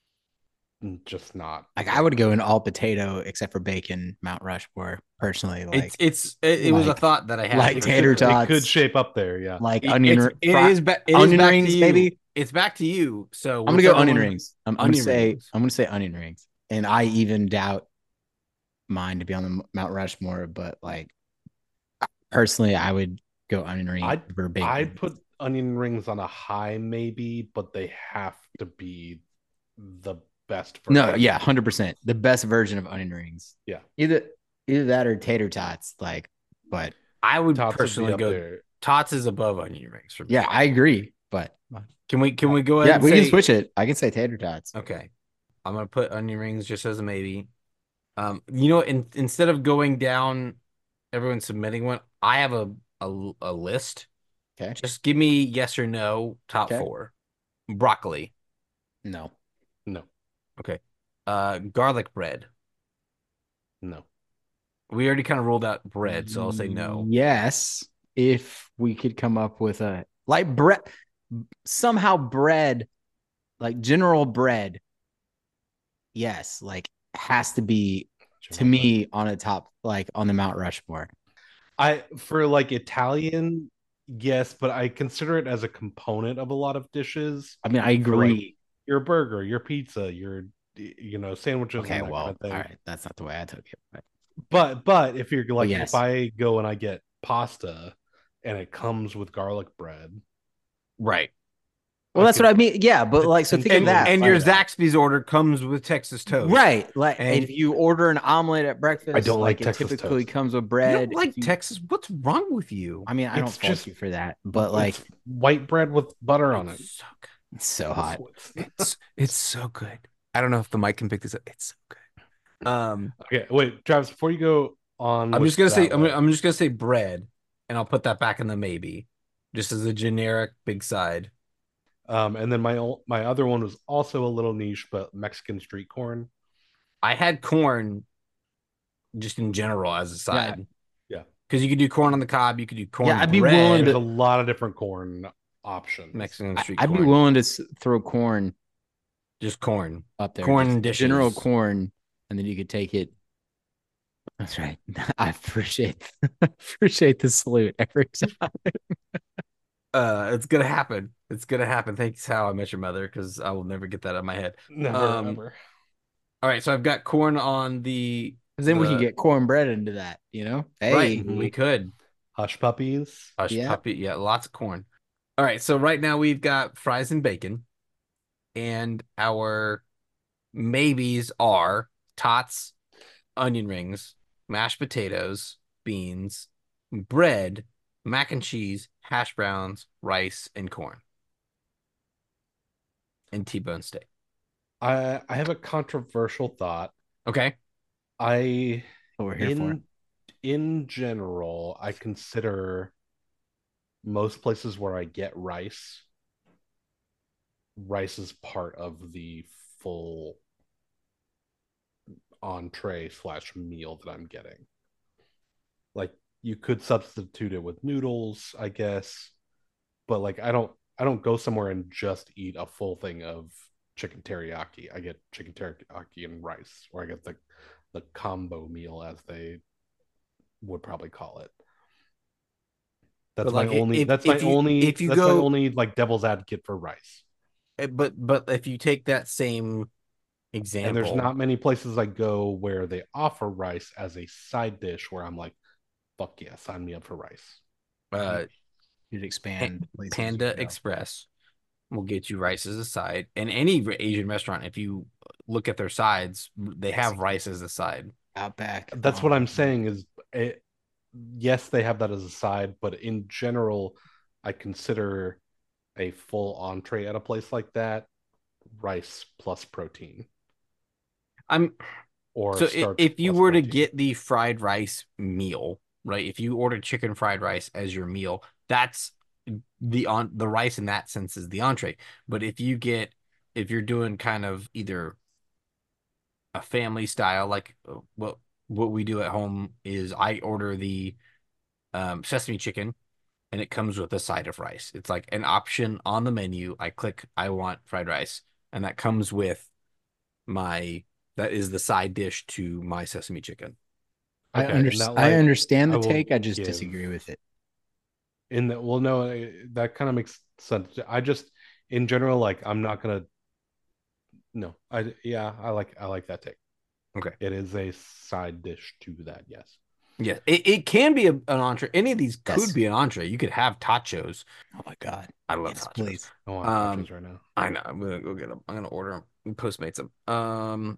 just not. Like I would go in all potato except for bacon Mount Rushmore personally. Like It's it's it, it was a like- thought that I had. like It here. tater could, it could tots. shape up there. Yeah. like It- onion it's- it fri- is ba- it is onion back to rings, you. maybe. It's back to you. So I'm gonna go whichever onion one- rings. I'm, I'm onion gonna say rings. I'm gonna say onion rings, and I even doubt mine to be on the Mount Rushmore. But like personally, I would go onion ring I'd- over bacon. I'd put onion rings on a high, maybe, but they have to be the best. no, version. yeah, hundred percent the best version of onion rings. Yeah. either either that or tater tots. Like, but I would Tots would be personally up go. there. Tots is above onion rings for me. yeah, I agree. But Can we can we go ahead? yeah, and we say, can switch it. I can say tater tots. Okay, I'm gonna put onion rings just as a maybe. Um, you know, in, instead of going down, everyone submitting one, I have a a, a list. Okay, Just give me yes or no top Okay. four. Broccoli. no. No, Okay. Uh, garlic bread. no. We already kind of ruled out bread, so I'll say no. Yes, if we could come up with a like bread, somehow bread, like general bread. Yes, like has to be to me on a top, like on the Mount Rushmore. I for like Italian, yes, but I consider it as a component of a lot of dishes. I mean, I For, like, agree. Your burger, your pizza, your you know sandwiches. Okay, and that well, kind of thing. all right, that's not the way I took it. But But but if you're like yes. if I go and I get pasta and it comes with garlic bread, Right. well, I that's could- what I mean. Yeah, but like, so think of And, that. and like- your Zaxby's order comes with Texas toast. right, like And- if you order an omelet at breakfast, I don't like it Texas typically toast. comes with You bread. don't like If you- Texas? What's wrong with you? I mean, I don't It's fault just- you for that, but like, it's white bread with butter on it. It's so good. it's so hot. It's it's so good. I don't know if the mic can pick this up. It's so good. Um, Okay, wait, Travis, before you go on, I'm with just gonna say that I'm, one, gonna- I'm just gonna say bread, and I'll put that back in the maybe, just as a generic big side. um, and then my ol- my other one was also a little niche, but Mexican street corn. I had corn, just in general as a side. Yeah. Because you could do corn on the cob, you could do corn. Yeah, I'd be bread, willing There's to- a lot of different corn options. Mexican I- street I'd corn. be willing to s- throw corn Just corn. up there, Corn just dishes. general corn, and then you could take it. That's right. I appreciate appreciate the salute every time. Uh, it's gonna happen. It's gonna happen. Thanks, How I Met Your Mother, because I will never get that out of my head. Never Um, ever. All right, so I've got corn on the. Because then we the- can get cornbread into that, you know? Hey, Right, we could. Hush puppies. Hush Yeah. puppy. Yeah, lots of corn. All right, so right now we've got fries and bacon, and our maybes are tots, onion rings, mashed potatoes, beans, bread, mac and cheese, hash browns, rice, and corn, and T-bone steak. I I have a controversial thought. Okay. I what we're here for. in in general, I consider most places where I get rice, rice is part of the full entree slash meal that I'm getting. Like you could substitute it with noodles, I guess, but like I don't I don't go somewhere and just eat a full thing of chicken teriyaki. I get chicken teriyaki and rice, or I get the the combo meal as they would probably call it. That's But, my like, only. if- that's if my you- only. if you that's my go- only like devil's advocate for rice. Eh, But but if you take that same example, And there's not many places I go where they offer rice as a side dish where I'm like, fuck yeah, sign me up for rice. uh, You'd expand places you Panda can go. Express will get you rice as a side. And any Asian restaurant, if you look at their sides, they have rice as a side. Outback. That's what um, I'm saying is, it, yes, they have that as a side, but in general, I consider a full entree at a place like that rice plus protein. I'm Or so i- starch if you plus were to protein. get the fried rice meal, right? If you ordered chicken fried rice as your meal, that's the on the rice in that sense is the entree. But if you get if you're doing kind of either a family style, like uh, what what we do at home is I order the um, sesame chicken, and it comes with a side of rice. It's like an option on the menu. I click I want fried rice, and that comes with my that is the side dish to my sesame chicken. I, Okay, under- in that I light, understand I the will take. I just give- disagree with it. In that, well, no, eh, that kind of makes sense. I just, in general, like, I'm not gonna. No, I yeah, I like I like that take. Okay. It is a side dish to that, yes. Yeah, it, it can be a, an entree. Any of these could Yes. be an entree. You could have tachos. Oh my god! I love Yes, tachos. please. I want Um, nachos right now. I know. I'm gonna go get them. I'm gonna order them. Postmates them. Um,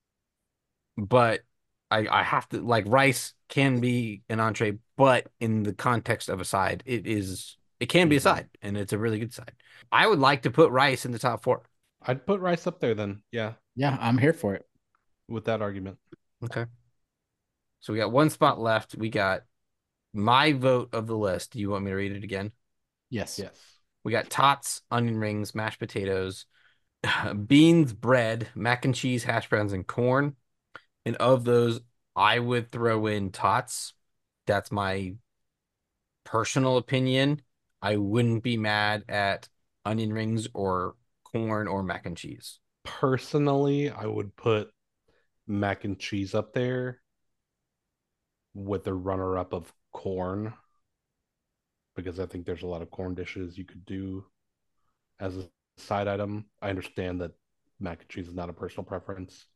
but I I have to like rice can be an entree, but in the context of a side, it is it can be a Mhm. side, and it's a really good side. I would like to put rice in the top four. I'd put rice up there then, yeah, Yeah, I'm here for it. with that argument. Okay. So we got one spot left. We got my vote of the list. Do you want me to read it again? Yes. Yes. We got tots, onion rings, mashed potatoes, beans, bread, mac and cheese, hash browns, and corn. And of those, I would throw in tots. That's my personal opinion. I wouldn't be mad at onion rings or corn or mac and cheese. Personally, I would put mac and cheese up there with the runner-up of corn, because I think there's a lot of corn dishes you could do as a side item. I understand that mac and cheese is not a personal preference.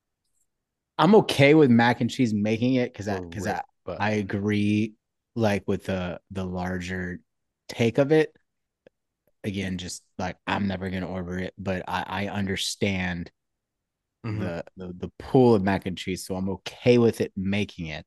I'm okay with mac and cheese making it because I or because rib, I, but I agree like with the the larger take of it. Again, just like I'm never gonna order it, but I, I understand Mhm. the, the the pool of mac and cheese, so I'm okay with it making it.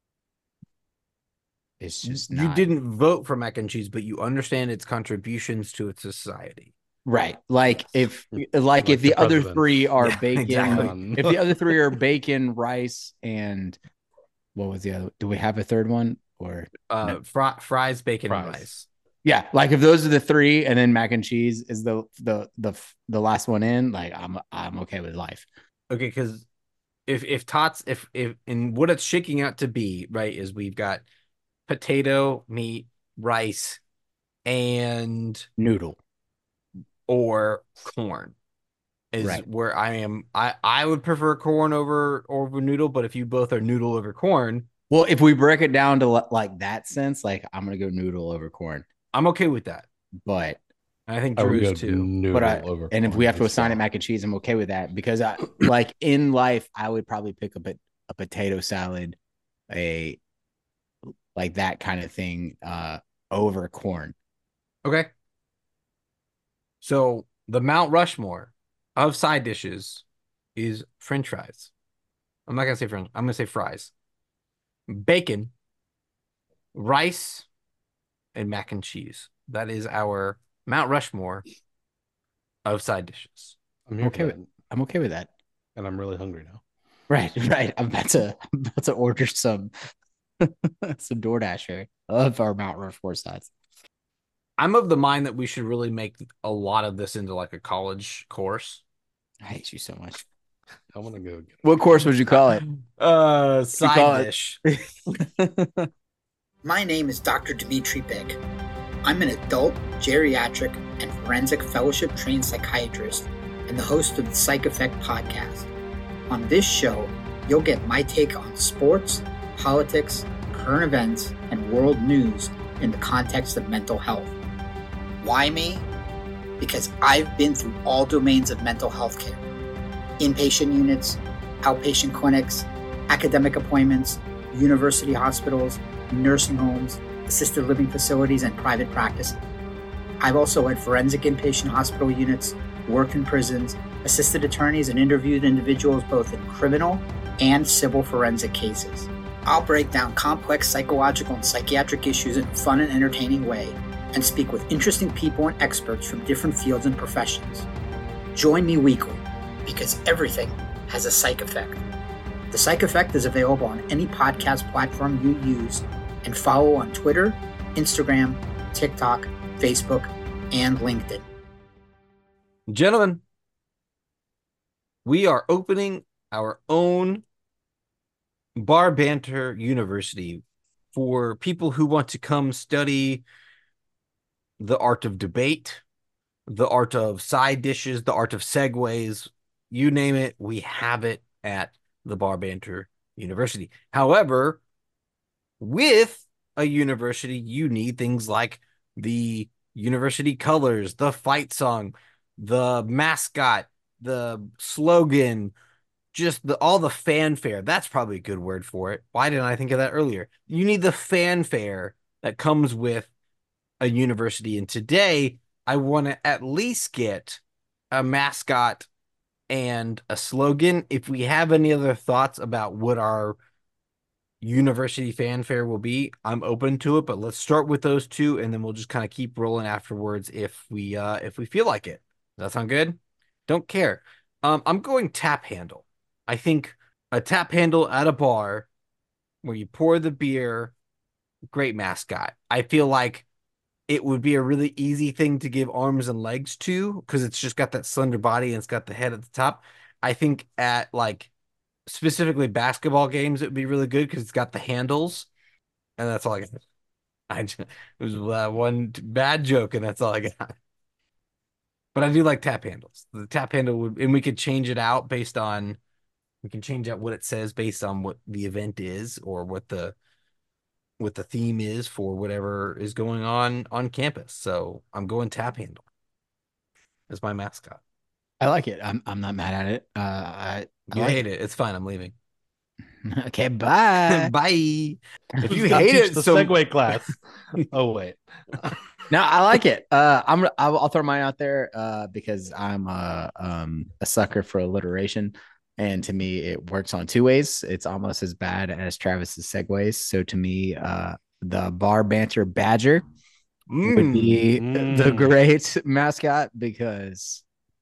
It's just You not didn't vote for mac and cheese, but you understand its contributions to its society. right. Like if like, Like if the, the other presidents. three are Yeah, bacon, exactly. Um, if the other three are bacon, rice, and what was the other? Do we have a third one or Uh, No. fri- fries, bacon, and Fries. rice. yeah? Like if those are the three, and then mac and cheese is the the the the last one in. Like I'm I'm okay with life. Okay, because if if tots if if and what it's shaking out to be right is we've got potato, meat, rice, and Noodle. or corn is Right. where I am. I I would prefer corn over over noodle, but if you both are noodle over corn, Well, if we break it down to li- like that sense, like I'm gonna go noodle over corn, I'm okay with that. but I think I would Drew go is too. noodle but I over and if corn we have to assign it myself. mac and cheese, I'm okay with that because I like in life I would probably pick up a, a potato salad, a like that kind of thing, uh, over corn. Okay. So the Mount Rushmore of side dishes is French fries. I'm not gonna say French. I'm gonna say fries, bacon, rice, and mac and cheese. That is our Mount Rushmore of side dishes. I'm here Okay for with- that, I'm okay with that. and I'm really hungry now. Right, right. I'm about to I'm about to order some some DoorDash here of our Mount Rushmore sides. I'm of the mind that we should really make a lot of this into like a college course. I hate you so much. I want to go get What course would you call it? Uh, call side it- dish. My name is Doctor Dimitri Big. I'm an adult, geriatric, and forensic fellowship trained psychiatrist and the host of the Psych Effect podcast. On this show, you'll get my take on sports, politics, current events and world news in the context of mental health. Why me? Because I've been through all domains of mental health care. Inpatient units, outpatient clinics, academic appointments, university hospitals, nursing homes, assisted living facilities, and private practices. I've also led forensic inpatient hospital units, worked in prisons, assisted attorneys, and interviewed individuals both in criminal and civil forensic cases. I'll break down complex psychological and psychiatric issues in a fun and entertaining way and speak with interesting people and experts from different fields and professions. Join me weekly because everything has a psych effect. The Psych Effect is available on any podcast platform you use and follow on Twitter, Instagram, TikTok, Facebook, and LinkedIn. Gentlemen, we are opening our own Bar Banter University for people who want to come study the art of debate, the art of side dishes, the art of segues, you name it, we have it at the Bar Banter University. However, with a university, you need things like the university colors, the fight song, the mascot, the slogan, just the all the fanfare. That's probably a good word for it. Why didn't I think of that earlier? You need the fanfare that comes with a university. And today, I want to at least get a mascot and a slogan. If we have any other thoughts about what our university fanfare will be, I'm open to it, but let's start with those two and then we'll just kind of keep rolling afterwards if we uh if we feel like it. Does that sound good? Don't care. Um, I'm going tap handle. I think a tap handle at a bar where you pour the beer, great mascot. I feel like it would be a really easy thing to give arms and legs to because it's just got that slender body and it's got the head at the top. I think at like specifically basketball games, it would be really good because it's got the handles. And that's all I got. I just, it was uh, one bad joke and that's all I got. But I do like tap handles. The tap handle would, and we could change it out based on, we can change out what it says based on what the event is or what the what the theme is for whatever is going on on campus. So I'm going tap handle as my mascot. I like it. I'm I'm not mad at it. Uh, I, I You like hate it. It's fine. I'm leaving. Okay, bye. Bye. If you Who's gonna hate teach it, the so segue class. Oh wait. No, I like it. Uh, I'm I'll, I'll throw mine out there uh, because I'm a um a sucker for alliteration, and to me it works on two ways. It's almost as bad as Travis's segues. So to me, uh, the Bar Banter Badger would be Mm. the great mascot because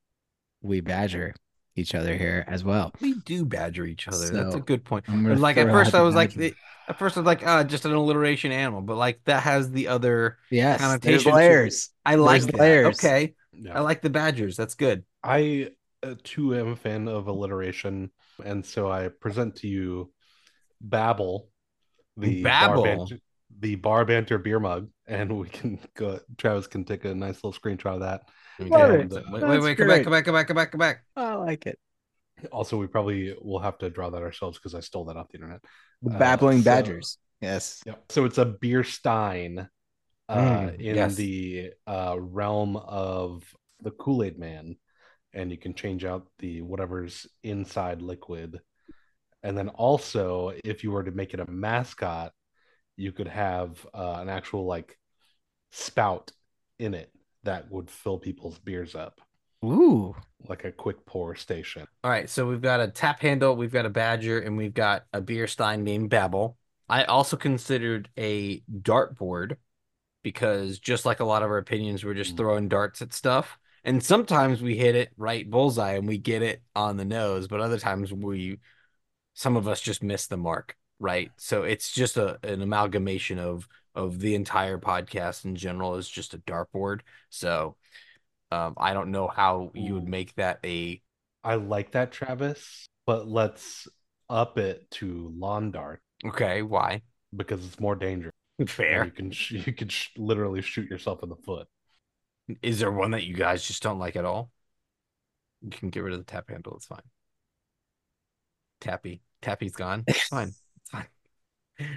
we badger each other here as well. we do badger each other. That's a So, good point. I'm gonna And like at throw first out I the was like, badger. at first I was like, uh, just an alliteration animal, but like that has the other Yes, there's connotation to it. layers. I like There's that. layers. Okay. Yeah. I like the badgers. That's good. I uh, too am a fan of alliteration, and so I present to you Babel, the Babel? bar banter, the bar banter beer mug, and we can go. Travis can take a nice little screenshot of that. Love And, it. uh, Wait, wait, That's wait, come back, great. come back, come back, come back, come back. I like it. also, we probably will have to draw that ourselves because I stole that off the internet. The Uh, babbling so- badgers. Yes. Yep. So it's a beer stein uh, Mm, in yes. the uh, realm of the Kool-Aid Man, and you can change out the whatever's inside liquid. And then also, if you were to make it a mascot, you could have uh, an actual like spout in it that would fill people's beers up, Ooh. like a quick pour station. All right, so we've got a tap handle, we've got a badger, and we've got a beer stein named Babel. I also considered a dartboard because just like a lot of our opinions, we're just Mm. throwing darts at stuff. And sometimes we hit it right bullseye and we get it on the nose, but other times we, some of us just miss the mark, right? So it's just a an amalgamation of of the entire podcast in general is just a dartboard. So um, I don't know how you would Ooh. make that a I like that, Travis, but let's up it to lawn dart okay. Why? because it's more dangerous. And Fair. you can sh- you could sh- literally shoot yourself in the foot. Is there one that you guys just don't like at all? You can get rid of the tap handle. It's fine. Tappy. Tappy's gone. It's fine. It's fine.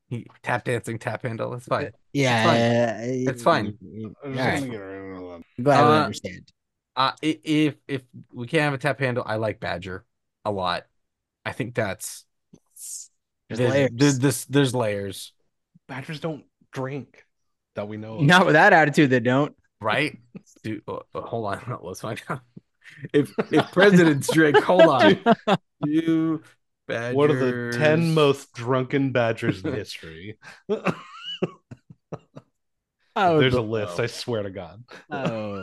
He, tap dancing, tap handle. That's fine. Yeah, It's fine. I'm All just right. gonna get rid of that. Glad we Uh, understand. Uh, i- if if we can't have a tap handle, I like Badger a lot. I think that's There's there's layers. there's, this there's layers, Badgers don't drink that we know of. Not with that attitude, they don't. right? Dude, uh, uh, hold on, let's find out. If if presidents drink, hold on. You Badgers. What are the ten most drunken Badgers in history? Oh, There's a the- list, I swear to God. Oh,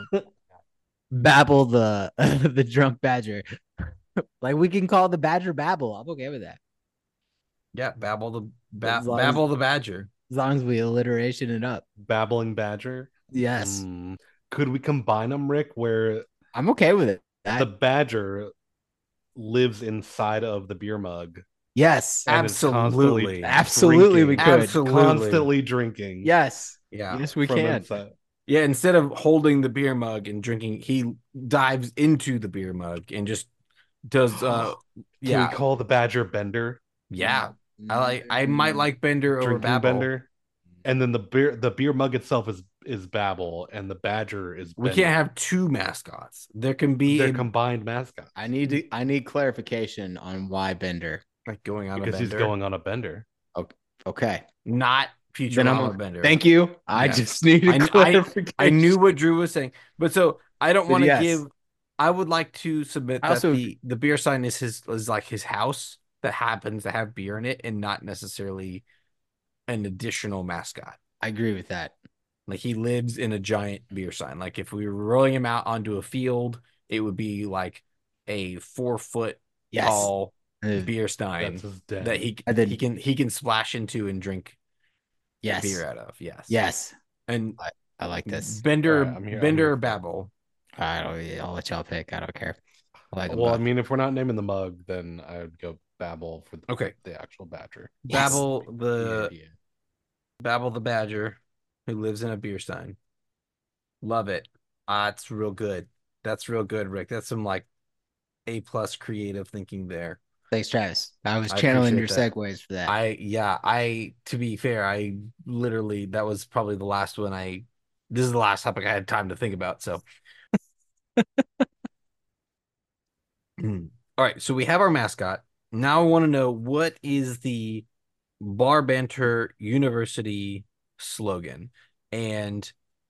Babble the the drunk badger. Like we can call the badger Babble. I'm okay with that Yeah, Babble the ba- As long as- Babble the Badger. as long as we alliteration it up. Babbling Badger. Yes, Hmm. Could we combine them, Rick, where I'm okay with it. That, the Badger lives inside of the beer mug? yes, And is Absolutely, constantly absolutely, we drinking, could. Absolutely. constantly drinking. Yes, Yeah, yes, we from can. inside. yeah. Instead of holding the beer mug and drinking, he dives into the beer mug and just does. uh Can Yeah, we call the Badger Bender? yeah. I like. I might like Bender over Drinking Babble. Bender? And then the beer the beer mug itself is is Babble, and the Badger is We Bender. can't have two mascots. There can be They're a, combined mascots I need to. I need clarification on why Bender. like going on because a he's bender, going on a bender. Okay, not then I'm. Futurama Bender. Thank you. I Yeah. just needed I- I- clarification. I knew what Drew was saying, but so I don't But want to yes. give. I would like to submit I that also- the the beer sign is his is like his house that happens to have beer in it, and not necessarily an additional mascot. I agree with that. Like he lives in a giant beer sign. Like if we were rolling him out onto a field, it would be like a four foot Yes. tall Uh, beer stein That's his den. that he And then- he can he can splash into and drink yes. beer out of. Yes. Yes. And I like this. Bender All right, I'm here- I'm Bender here or for it. Babble. I don't. I'll let y'all pick. I don't care. I like 'em Well, I both. mean, if we're not naming the mug, then I would go Babble for the, Okay. the actual Badger. Yes. Babble The the idea. Babble the Badger who lives in a beer stein. Love it. Ah, it's real good. That's real good, Rick. That's some like A plus creative thinking there. Thanks, Travis. I was I channeling your appreciate that. segues for that. I yeah, I to be fair, I literally that was probably the last one I this is the last topic I had time to think about. So all right, so we have our mascot. Now I want to know what is the Bar Banter University slogan. And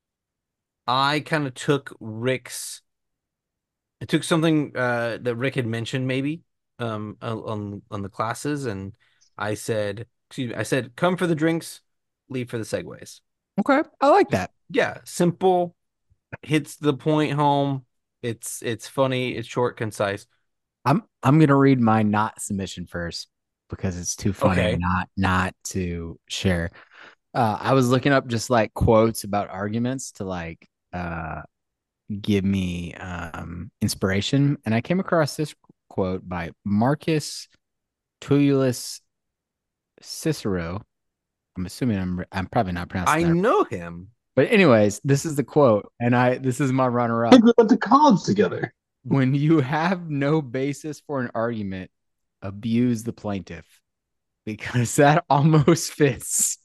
I kind of took Rick's I took something uh that Rick had mentioned maybe um on on the classes, and I said, excuse me, I said come for the drinks, leave for the segues. okay, I like that. Yeah, simple, hits the point home. It's it's funny, it's short, concise. I'm I'm gonna read my not submission first because it's too funny Okay. not not to share. Uh, I was looking up just like quotes about arguments to like uh give me um inspiration, and I came across this quote by Marcus Tullius Cicero. I'm assuming I'm I'm probably not pronouncing I that, know him. but anyways, this is the quote, and I this is my runner I up. think we went to college together. When you have no basis for an argument, abuse the plaintiff, because that almost fits.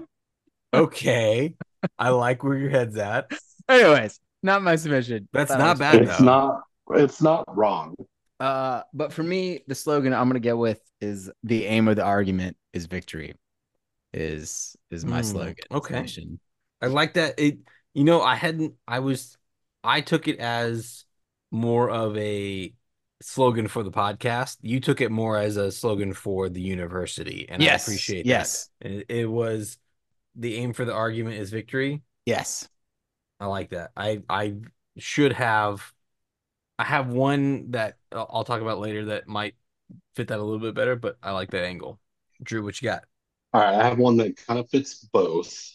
Okay. I like where your head's at. Anyways, not my submission. That's Thought not it was bad, funny. It's though. not. It's not wrong. Uh, but for me, the slogan I'm gonna get with is the aim of the argument is victory. Is is my Mm, slogan? okay. submission. I like that. It, you know, I hadn't, I was, I took it as more of a slogan for the podcast. You took it more as a slogan for the university, and Yes, I appreciate yes. that. And it, it was the aim for the argument is victory. Yes. I like that. I, I should have, I have one that I'll I'll talk about later that might fit that a little bit better, but I like that angle. Drew, what you got? All right, I have one that kind of fits both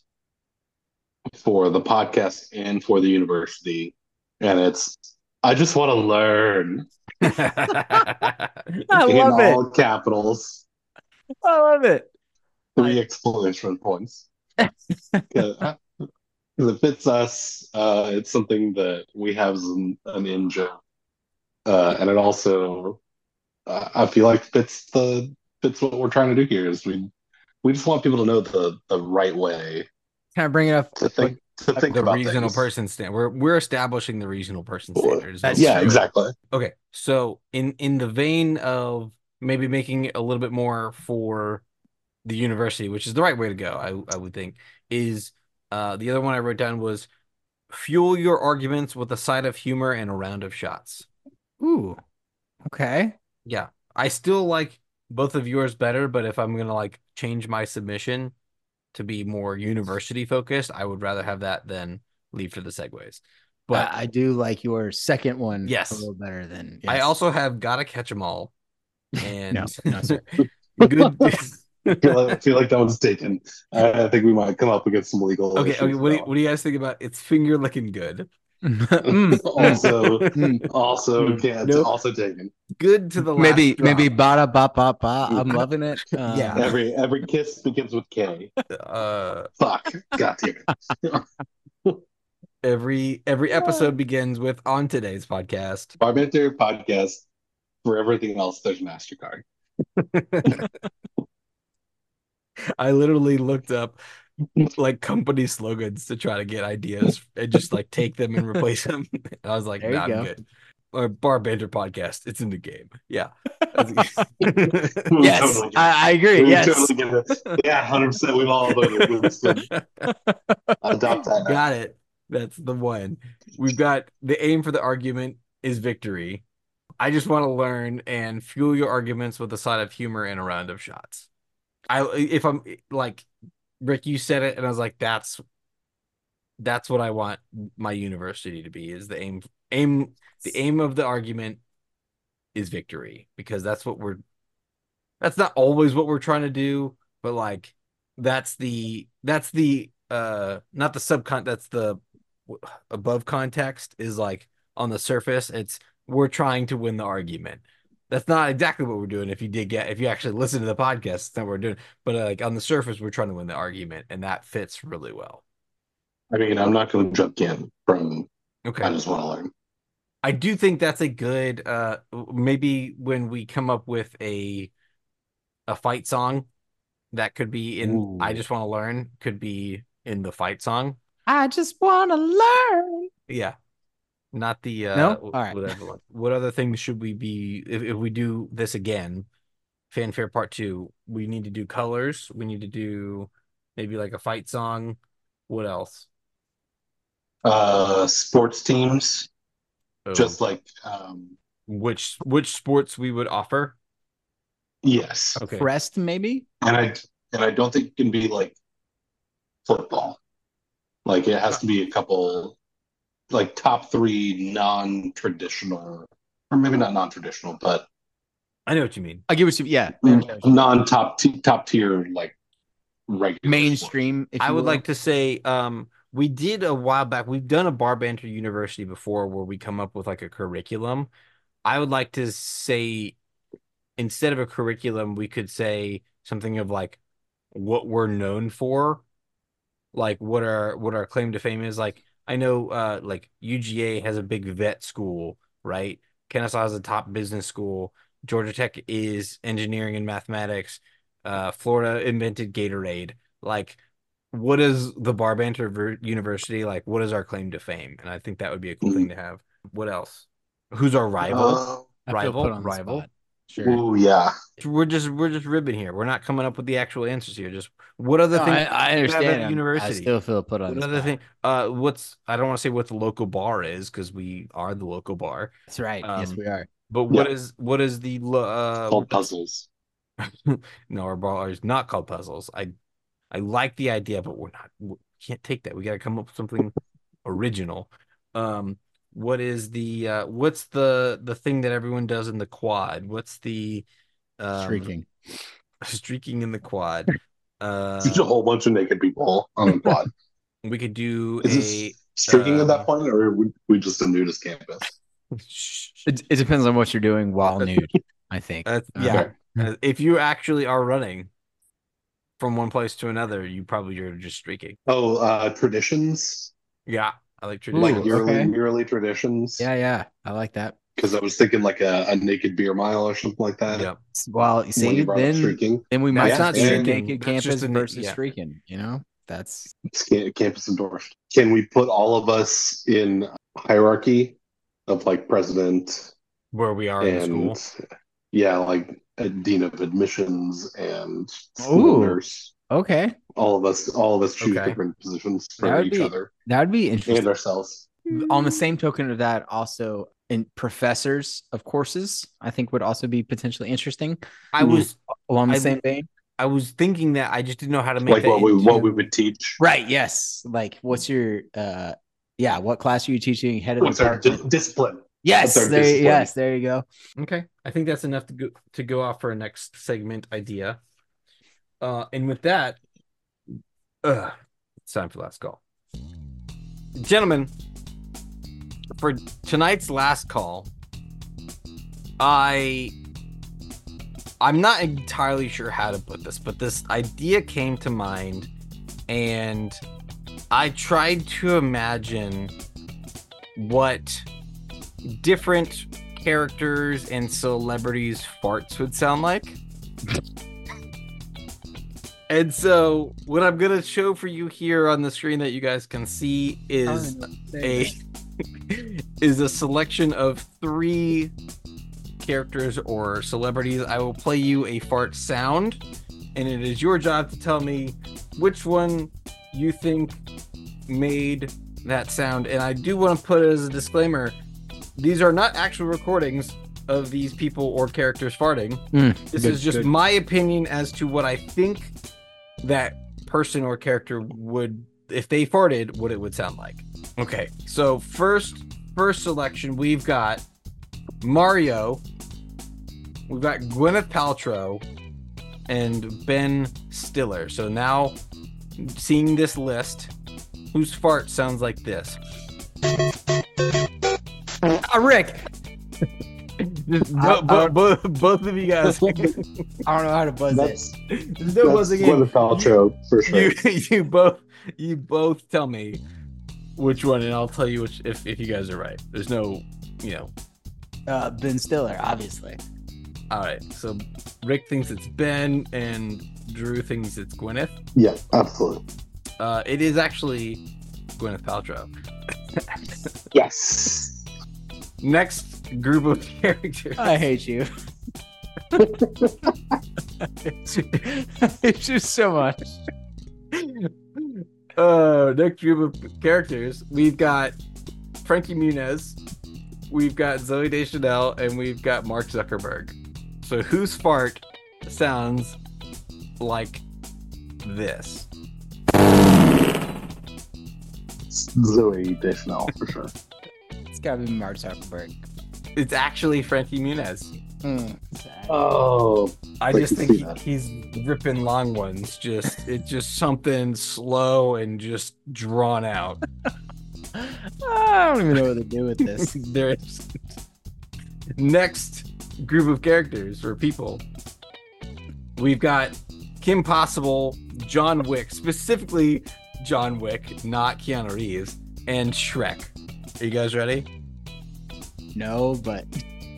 for the podcast and for the university, and it's I just want to learn I in love it. all capitals. I love it. Three exclamation points. Because it fits us. Uh, it's something that we have as an, an in-joke. Uh, and it also, uh, I feel like fits the fits what we're trying to do here. Is we we just want people to know the the right way Can I bring it up? to think to think The about reasonal things. person standard. We're we're establishing the reasonal person Well, standard. is what that's we're yeah, doing. exactly. Okay, so in in the vein of maybe making it a little bit more for the university, which is the right way to go, I I would think, is uh the other one I wrote down was fuel your arguments with a side of humor and a round of shots. Ooh, okay. Yeah, I still like both of yours better, but if I'm gonna like change my submission to be more university focused, I would rather have that than leave for the segues. But I, I do like your second one Yes. a little better than. I yes. also have gotta catch 'em all, and No, no, sir. good. I feel like, I feel like that one's taken. I, I think we might come up against some legal Okay, issues. okay. What do, you, with what do you guys think about it's finger looking good? that Mm, one. also, mm. also, Mm. can't, Nope. also taken. Good to the last maybe drop. maybe ba ba ba ba. I'm loving it. Um, Yeah. Every every kiss begins with K. Uh, Fuck. God damn it. every every episode begins with on today's podcast. Barbanter podcast. For everything else, there's MasterCard. I literally looked up like company slogans to try to get ideas and just like take them and replace them. And I was like, There you nah, I'm go. good. Or Bar Banter podcast. It's in the game. Yeah. Yes, Totally get it. I, I agree. We Yes. totally get it. Yeah, one hundred percent. We've all voted. We just adopt that. now. Got it. That's the one. We've got the aim for the argument is victory. I just want to learn and fuel your arguments with a side of humor and a round of shots. I if I'm like Rick, you said it, and I was like, that's that's what I want my university to be. Is the aim aim the aim of the argument is victory, because that's what we're. That's not always what we're trying to do, but like that's the that's the uh not the subcon that's the above context is like on the surface it's we're trying to win the argument. That's not exactly what we're doing. If you did get if you actually listen to the podcast, that's not what we're doing. But uh, like on the surface, we're trying to win the argument, and that fits really well. I mean, I'm not going to jump in from. Okay. I just want to learn. I do think that's a good uh maybe when we come up with a a fight song that could be in Ooh. I just want to learn could be in the fight song. I just want to learn. Yeah. Not the uh No? w- All right. whatever one. What other things should we be if, if we do this again, fanfare part two, we need to do colors, we need to do maybe like a fight song. What else? Uh, sports teams, Oh, just like um, which which sports we would offer? yes, Okay. Crest, maybe? and I and I don't think it can be like football. Like it has to be a couple, like top three non-traditional, or maybe not non-traditional, but I know what you mean. I get what you. Yeah, non-top t- top tier, like regular sport. mainstream. If I you would will. like to say um we did a while back. We've done a Bar Banter University before where we come up with like a curriculum. I would like to say instead of a curriculum, we could say something of like what we're known for, like what our what our claim to fame is. Like I know uh like U G A has a big vet school, right? Kennesaw has a top business school. Georgia Tech is engineering and mathematics. Uh, Florida invented Gatorade. Like, what is the Bar Banter ver- University like? What is our claim to fame? And I think that would be a cool thing to have. What else? Who's our rival? Uh, I feel rival, put on the rival. spot. Sure. ooh, yeah. We're just we're just ribbing here. We're not coming up with the actual answers here. Just what other No, things? I, I do we have at understand. the I'm- university. I still feel put on What the other spot. thing? Uh, what's I don't want to say what the local bar is because we are the local bar. That's right. yes, Um, we are. But what Yeah. is what is the lo- uh? Called puzzles. No, our bar is not called puzzles. I I like the idea, but we're not. We can't take that. We got to come up with something original. Um, what is the uh? What's the the thing that everyone does in the quad? What's the um, Streaking. streaking in the quad? Uh, There's a whole bunch of naked people on the quad. we could do Is a. this streaking at um, that point, or are we, we just a nudist campus? It, it depends on what you're doing while nude. I think. That's, Uh, yeah. Uh, if you actually are running from one place to another, you probably are just streaking. Oh, uh, traditions, Yeah, I like Ooh, like traditions. yearly okay. yearly traditions. Yeah, yeah. I like that. because I was thinking like a, a naked beer mile or something like that. Yep. Well, When see, you brought up then streaking, then we might That's not not see streaking. naked That's campus just a na- versus yeah. streaking. You know, that's it's ca- campus endorsed. Can we put all of us in hierarchy of like president Where we are in the and school. yeah, like a dean of admissions and school Ooh. nurse. okay. All of us, all of us choose Okay. different positions That for would each be- other That would be interesting. and ourselves. On the same token of that, also in professors of courses, I think would also be potentially interesting I was along the I- same vein. I was thinking that I just didn't know how to make Like that what we into- what we would teach. Right. Yes. Like, what's your uh, yeah, what class are you teaching? Head of What's our department? di- discipline? Yes. what's our There. discipline? Yes. There you go. Okay, I think that's enough to go to go off for our next segment idea. Uh, and with that, uh, it's time for last call, gentlemen. For tonight's last call, I I'm not entirely sure how to put this, but this idea came to mind, and I tried to imagine what different characters and celebrities' farts would sound like. And so, what I'm gonna show for you here on the screen that you guys can see is a is a selection of three characters or celebrities. I will play you a fart sound, and it is your job to tell me which one you think made that sound. And I do want to put it as a disclaimer: these are not actual recordings of these people or characters farting. Mm, This good, is just good. my opinion as to what I think that person or character would, if they farted, what it would sound like. Okay, so first first selection, we've got Mario, we've got Gwyneth Paltrow, and Ben Stiller. So now, seeing this list, whose fart sounds like this? Ah, Rick. Just I- bo- I- bo- both, both of you guys. I don't know how to buzz it. That's There's no that's buzzing in. Gwyneth Paltrow for sure. You you both you both tell me which one, and I'll tell you which if, if you guys are right. There's no, you know. Uh, Ben Stiller, obviously. All right. So Rick thinks it's Ben, and Drew thinks it's Gwyneth. Yeah, absolutely. Uh, it is actually Gwyneth Paltrow. Yes. Next group of characters. I hate you. I hate you so much. Uh, next group of characters, we've got Frankie Muniz, we've got Zoe Deschanel, and we've got Mark Zuckerberg. So whose fart sounds like this? Zoe Deschanel for sure. It's gotta be Mark Zuckerberg. It's actually Frankie Muniz. Mm, sad. Oh, I I just can think see he, that. he's ripping long ones. Just it's just something slow and just drawn out. I don't even know what to do with this. There's next group of characters or people. We've got Kim Possible, John Wick, specifically John Wick, not Keanu Reeves, and Shrek. Are you guys ready? No, but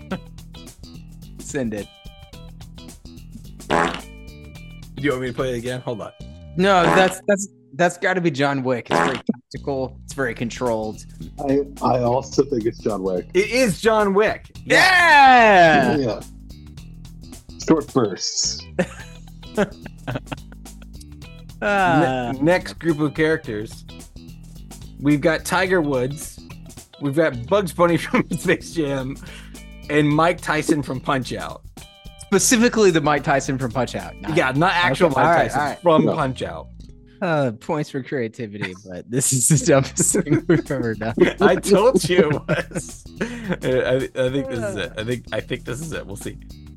send it. Do you want me to play it again? Hold on. No, that's that's that's got to be John Wick. It's very tactical. It's very controlled. I I also think it's John Wick. It is John Wick. Yeah. Yeah. Short bursts. Ah. Ne- next group of characters. We've got Tiger Woods. We've got Bugs Bunny from Space Jam, and Mike Tyson from Punch Out. Specifically, the Mike Tyson from Punch Out. Not- Yeah, not actual Okay, Mike all right, Tyson all right. from No. Punch Out. Uh, points for creativity, but this is the dumbest thing we've ever done. I told you it was. I, I think this is it. I think I think this is it. We'll see.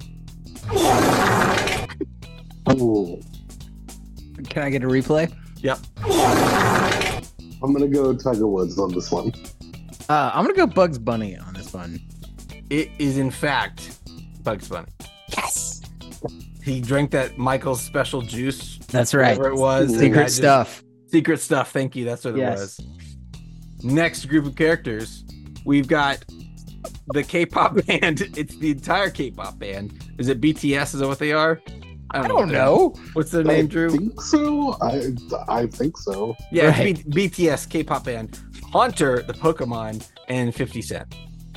Oh, Can I get a replay? Yep. I'm gonna go Tiger Woods on this one. Uh, I'm gonna go Bugs Bunny on this one. It is in fact Bugs Bunny. Yes, He drank that Michael's special juice. that's right. Whatever it was. and I Secret just- stuff. Secret stuff. Thank you. That's what it Yes. was. Next group of characters, we've got the K-pop band. It's the entire K-pop band. Is it B T S? Is that what they are? I don't know. What's their name, Drew? I think so. I I think so. Yeah, Right. it's B- BTS K-pop band. Haunter, the Pokemon, and fifty Cent.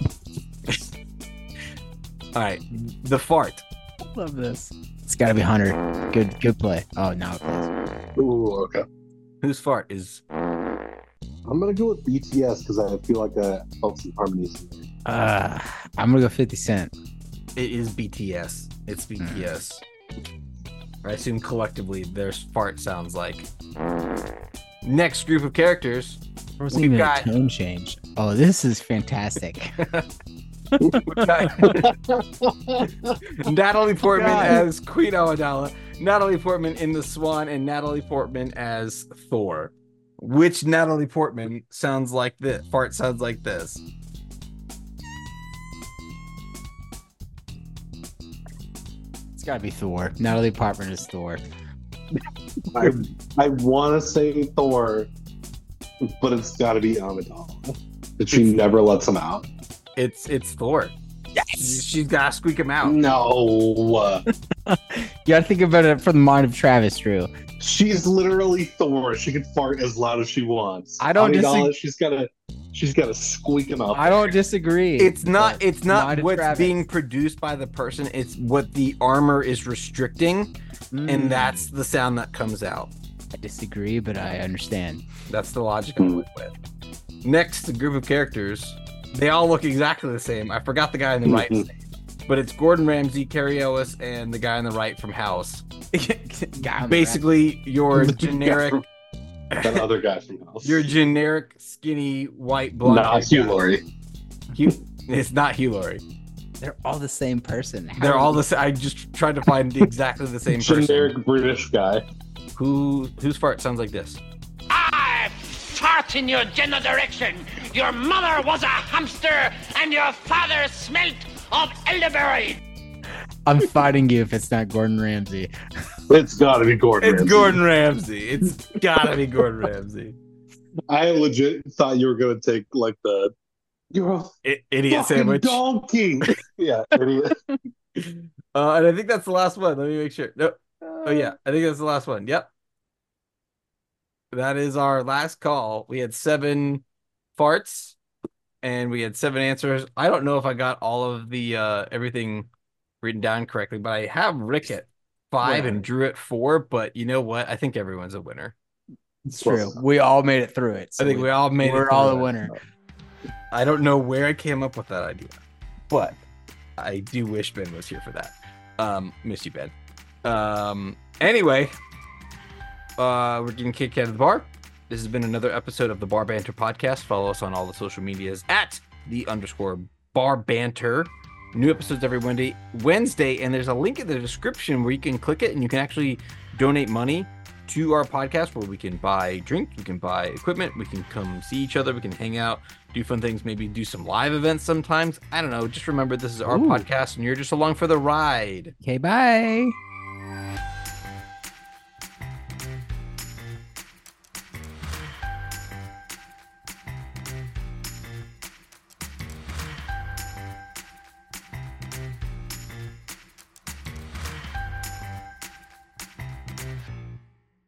All right, the fart. Love this. It's got to be Hunter. Good, good play. Oh, now it is. Ooh, okay. Whose fart is? I'm gonna go with B T S because I feel like I felt some harmonies in there. Uh, I'm gonna go fifty Cent. It is B T S. It's B T S. I assume collectively their fart sounds like. Next group of characters. There wasn't We've even got- a tone change. Oh, this is fantastic. We've got Natalie Portman God. as Queen Amidala, Natalie Portman in The Swan, and Natalie Portman as Thor. Which Natalie Portman sounds like this? Fart sounds like this. It's got to be Thor. Natalie Portman is Thor. I I want to say Thor, but it's got to be Amidala. But she never lets him out. It's it's Thor. Yes, she's got to squeak him out. No, You got to think about it from the mind of Travis, Drew. she's literally Thor. She can fart as loud as she wants. I don't Amidala, disag- she's gotta she's gotta squeak him out. I don't disagree. It's not. but It's not mind of what's Travis. being produced by the person. It's what the armor is restricting, Mm, and that's the sound that comes out. I disagree, but I understand. That's the logic I went with. Next, the group of characters. They all look exactly the same. I forgot the guy on the right, name, but it's Gordon Ramsay, Carrie Ellis, and the guy on the right from House. Guy on the Basically, your generic, That other guy from House. your generic skinny white blonde. Not Hugh Laurie. Hugh- It's not Hugh Laurie. They're all the same person. How They're all are the same. I just tried to find the- exactly the same person. Generic British guy. Who whose fart sounds like this? I fart in your general direction. Your mother was a hamster, and your father smelt of elderberry. I'm fighting you if it's not Gordon Ramsay. It's gotta be Gordon. It's Ramsay. Gordon Ramsay. It's gotta be Gordon Ramsay. I legit thought you were gonna take like the you're a I- idiot fucking sandwich. donkey. Yeah, idiot. Uh, and I think that's the last one. Let me make sure. No. Oh yeah, I think that's the last one. Yep. That is our last call. We had seven farts and we had seven answers. I don't know if I got all of the uh everything written down correctly, but I have Rick at five Yeah. and Drew at four. But you know what? I think everyone's a winner. It's true. We all made it through it. I think we all made it. We're all a through it. winner. I don't know where I came up with that idea, but I do wish Ben was here for that. Um, miss you, Ben. Um, anyway, uh, we're getting kicked out of the bar. This has been another episode of the Bar Banter podcast. Follow us on all the social medias at the underscore Bar Banter. New episodes every Wednesday, Wednesday, and there's a link in the description where you can click it and you can actually donate money to our podcast where we can buy drink, we can buy equipment, we can come see each other, we can hang out, do fun things, maybe do some live events sometimes. I don't know. Just remember this is our Ooh. podcast and you're just along for the ride. Okay, bye.